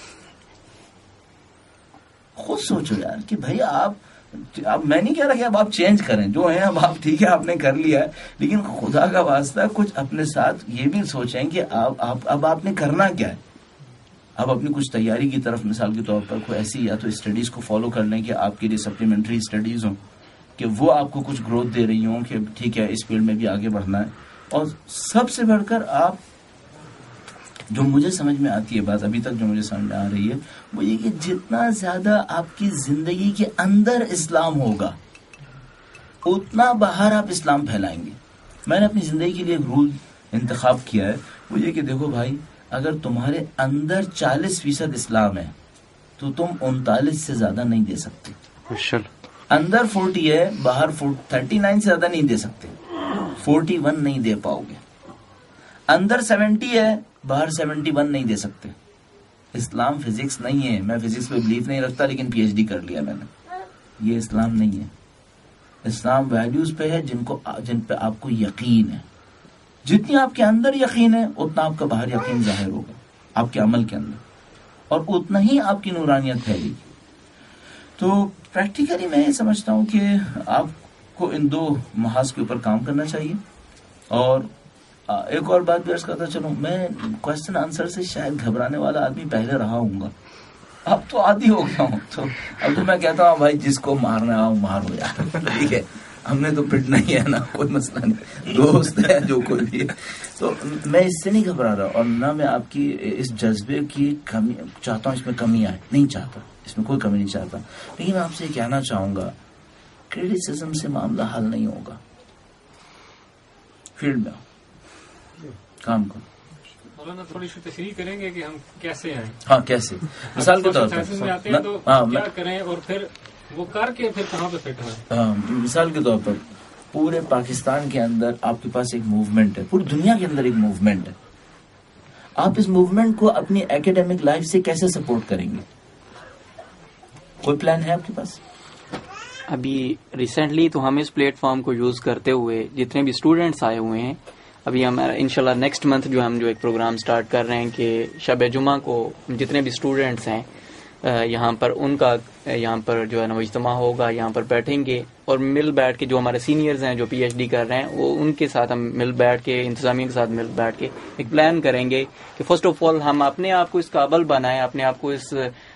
خود سوچو یار کہ بھائی آپ, اب میں نہیں کہہ رہا کہ اب آپ چینج کریں, جو ہیں اب آپ ٹھیک ہے آپ نے کر لیا ہے, لیکن خدا کا واسطہ کچھ اپنے ساتھ یہ بھی سوچیں کہ آپ آپ اب آپ نے کرنا کیا ہے. اب اپنی کچھ تیاری کی طرف مثال کے طور پر کوئی ایسی یا تو اسٹڈیز کو فالو کر لیں کہ آپ کے لیے سپلیمنٹری اسٹڈیز ہوں کہ وہ آپ کو کچھ گروتھ دے رہی ہوں کہ ٹھیک ہے اس فیلڈ میں بھی آگے بڑھنا ہے. اور سب سے بڑھ کر آپ, جو مجھے سمجھ میں آتی ہے بات ابھی تک جو مجھے سمجھ میں آ رہی ہے وہ یہ کہ جتنا زیادہ آپ کی زندگی کے اندر اسلام ہوگا اتنا باہر آپ اسلام پھیلائیں گے. میں نے اپنی زندگی کے لیے ایک رول انتخاب کیا ہے, وہ یہ کہ دیکھو بھائی, اگر تمہارے اندر چالیس فیصد اسلام ہے تو تم انتالیس سے زیادہ نہیں دے سکتے. اندر فورٹی ہے, باہر تھرٹی نائن سے زیادہ نہیں دے سکتے, فورٹی ون نہیں دے پاؤ گے. اندر سیونٹی ہے, باہر سیونٹی ون نہیں دے سکتے. اسلام فزکس نہیں ہے. میں فزکس پہ بلیف نہیں رکھتا لیکن پی ایچ ڈی کر لیا میں نے. یہ اسلام نہیں ہے. اسلام ویلیوز پہ ہے جن کو جن پہ آپ کو یقین ہے. جتنی آپ کے اندر یقین ہے اتنا آپ کا باہر یقین ظاہر ہوگا آپ کے عمل کے اندر, اور اتنا ہی آپ کی نورانیت پھیلے گی. تو پریکٹیکلی میں یہ سمجھتا ہوں کہ آپ کو ان دو محاذ کے اوپر کام کرنا چاہیے. اور ایک اور بات بھی عرض کرتا چلوں, میں کوشچن آنسر سے شاید گھبرانے والا آدمی پہلے رہا ہوں گا, اب تو عادی ہو گیا ہوں. تو اب تو میں کہتا ہوں بھائی جس کو مارنا ہے مار ہو جائے, ٹھیک ہے, ہم نے تو پٹنا ہی ہے نا, کوئی مسئلہ نہیں, دوست ہے جو کوئی بھی ہے. تو میں اس سے نہیں گھبرا رہا, اور نہ میں آپ کی اس جذبے کی کمی چاہتا ہوں, اس میں کمی آئے نہیں چاہتا, اس میں کوئی کمی نہیں چاہتا. لیکن میں آپ سے کہنا چاہوں گا کریٹیسزم سے معاملہ حل نہیں ہوگا. فیلڈ میں کام کرو. مولانا تھوڑی سی تشریح کریں گے کہ ہم کیسے ہیں؟ ہاں کیسے, مثال کے طور پر کیا کریں اور پھر وہ کر کے پھر کہاں پہ فٹ ہوئے. مثال کے طور پر پورے پاکستان کے اندر آپ کے پاس ایک موومنٹ ہے, پوری دنیا کے اندر ایک موومنٹ ہے. آپ اس موومنٹ کو اپنی ایکیڈیمک لائف سے کیسے سپورٹ کریں گے؟ کوئی پلان ہے آپ کے پاس؟ ابھی ریسنٹلی تو ہم اس پلیٹ فارم کو یوز کرتے ہوئے جتنے بھی اسٹوڈینٹس آئے ہوئے ہیں, ابھی ہمارا انشاءاللہ نیکسٹ منتھ جو ہم جو ایک پروگرام سٹارٹ کر رہے ہیں کہ شب جمعہ کو جتنے بھی اسٹوڈینٹس ہیں یہاں پر ان کا یہاں پر جو ہے نا وہ اجتماع ہوگا, یہاں پر بیٹھیں گے اور مل بیٹھ کے جو ہمارے سینئرز ہیں جو پی ایچ ڈی کر رہے ہیں وہ ان کے ساتھ ہم مل بیٹھ کے انتظامیہ کے ساتھ مل بیٹھ کے ایک پلان کریں گے کہ فرسٹ آف آل ہم اپنے آپ کو اس قابل بنائیں, اپنے آپ کو اس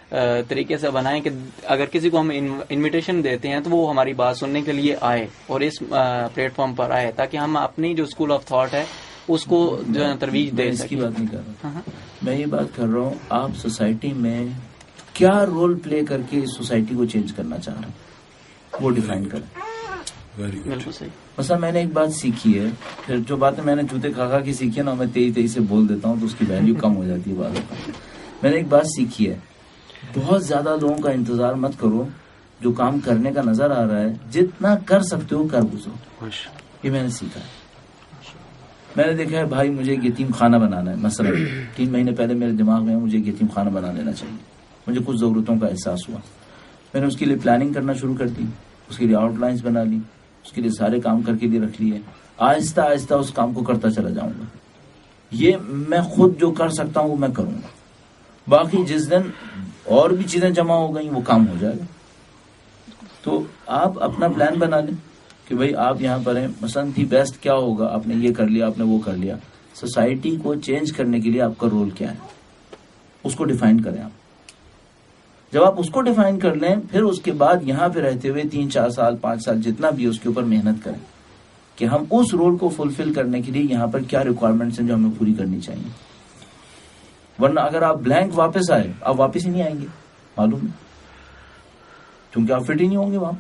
طریقے سے بنائیں کہ اگر کسی کو ہم انویٹیشن دیتے ہیں تو وہ ہماری بات سننے کے لیے آئے اور اس پلیٹ فارم پر آئے، تاکہ ہم اپنی جو اسکول آف تھاٹ ہے اس کو جو ہے ترویج دے سکیں. اس کی بات نہیں کر رہا، میں یہ بات کر رہا ہوں آپ سوسائٹی میں کیا رول پلے کر کے اس سوسائٹی کو چینج کرنا چاہ رہے ہیں وہ ڈیفائن کریں. بالکل صحیح. مثلا میں نے ایک بات سیکھی ہے، پھر جو باتیں میں نے جوتے کھا کھا کی سیکھی ہے نا، میں تیزی تیزی سے بول دیتا ہوں تو اس کی ویلیو کم ہو جاتی ہے بات. میں نے ایک بات سیکھی ہے، بہت زیادہ لوگوں کا انتظار مت کرو، جو کام کرنے کا نظر آ رہا ہے جتنا کر سکتے ہو کر گزرو. یہ میں نے سیکھا ہے. میں نے دیکھا ہے بھائی مجھے ایک یتیم خانہ بنانا ہے، مثلا تین مہینے پہلے میرے دماغ میں مجھے ایک یتیم خانہ بنا لینا چاہیے. مجھے کچھ ضرورتوں کا احساس ہوا، میں نے اس کے لیے پلاننگ کرنا شروع کر دی، اس کے لیے آؤٹ لائنس بنا لی، اس کے لیے سارے کام کر کے لیے رکھ لیے. آہستہ آہستہ اس کام کو کرتا چلا جاؤں گا. یہ میں خود جو کر سکتا ہوں وہ میں کروں گا. باقی جس دن اور بھی چیزیں جمع ہو گئیں وہ کام ہو جائے گا. تو آپ اپنا پلان بنا لیں کہ بھائی آپ یہاں پر ہیں، مثلا دی بیسٹ کیا ہوگا، آپ نے یہ کر لیا، آپ نے وہ کر لیا. سوسائٹی کو چینج کرنے کے لیے آپ کا رول کیا ہے اس کو ڈیفائن کریں. آپ جب آپ اس کو ڈیفائن کر لیں پھر اس کے بعد یہاں پہ رہتے ہوئے تین چار سال پانچ سال جتنا بھی اس کے اوپر محنت کریں کہ ہم اس رول کو فلفل کرنے کے لیے یہاں پر کیا ریکوائرمنٹس ہیں جو ہمیں پوری کرنی چاہیے. ورنہ اگر آپ بلینک واپس آئے آپ واپس ہی نہیں آئیں گے، معلوم ہے، کیونکہ آپ فٹ ہی نہیں ہوں گے وہاں.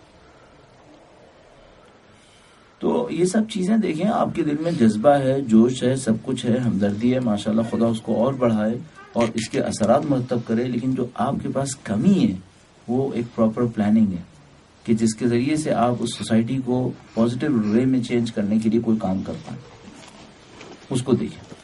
تو یہ سب چیزیں دیکھیں، آپ کے دل میں جذبہ ہے، جوش ہے، سب کچھ ہے، ہمدردی ہے، ماشاءاللہ خدا اس کو اور بڑھائے اور اس کے اثرات مرتب کرے. لیکن جو آپ کے پاس کمی ہے وہ ایک پراپر پلاننگ ہے کہ جس کے ذریعے سے آپ اس سوسائٹی کو پازیٹیو وے میں چینج کرنے کے لیے کوئی کام کر پائیں. اس کو دیکھیں.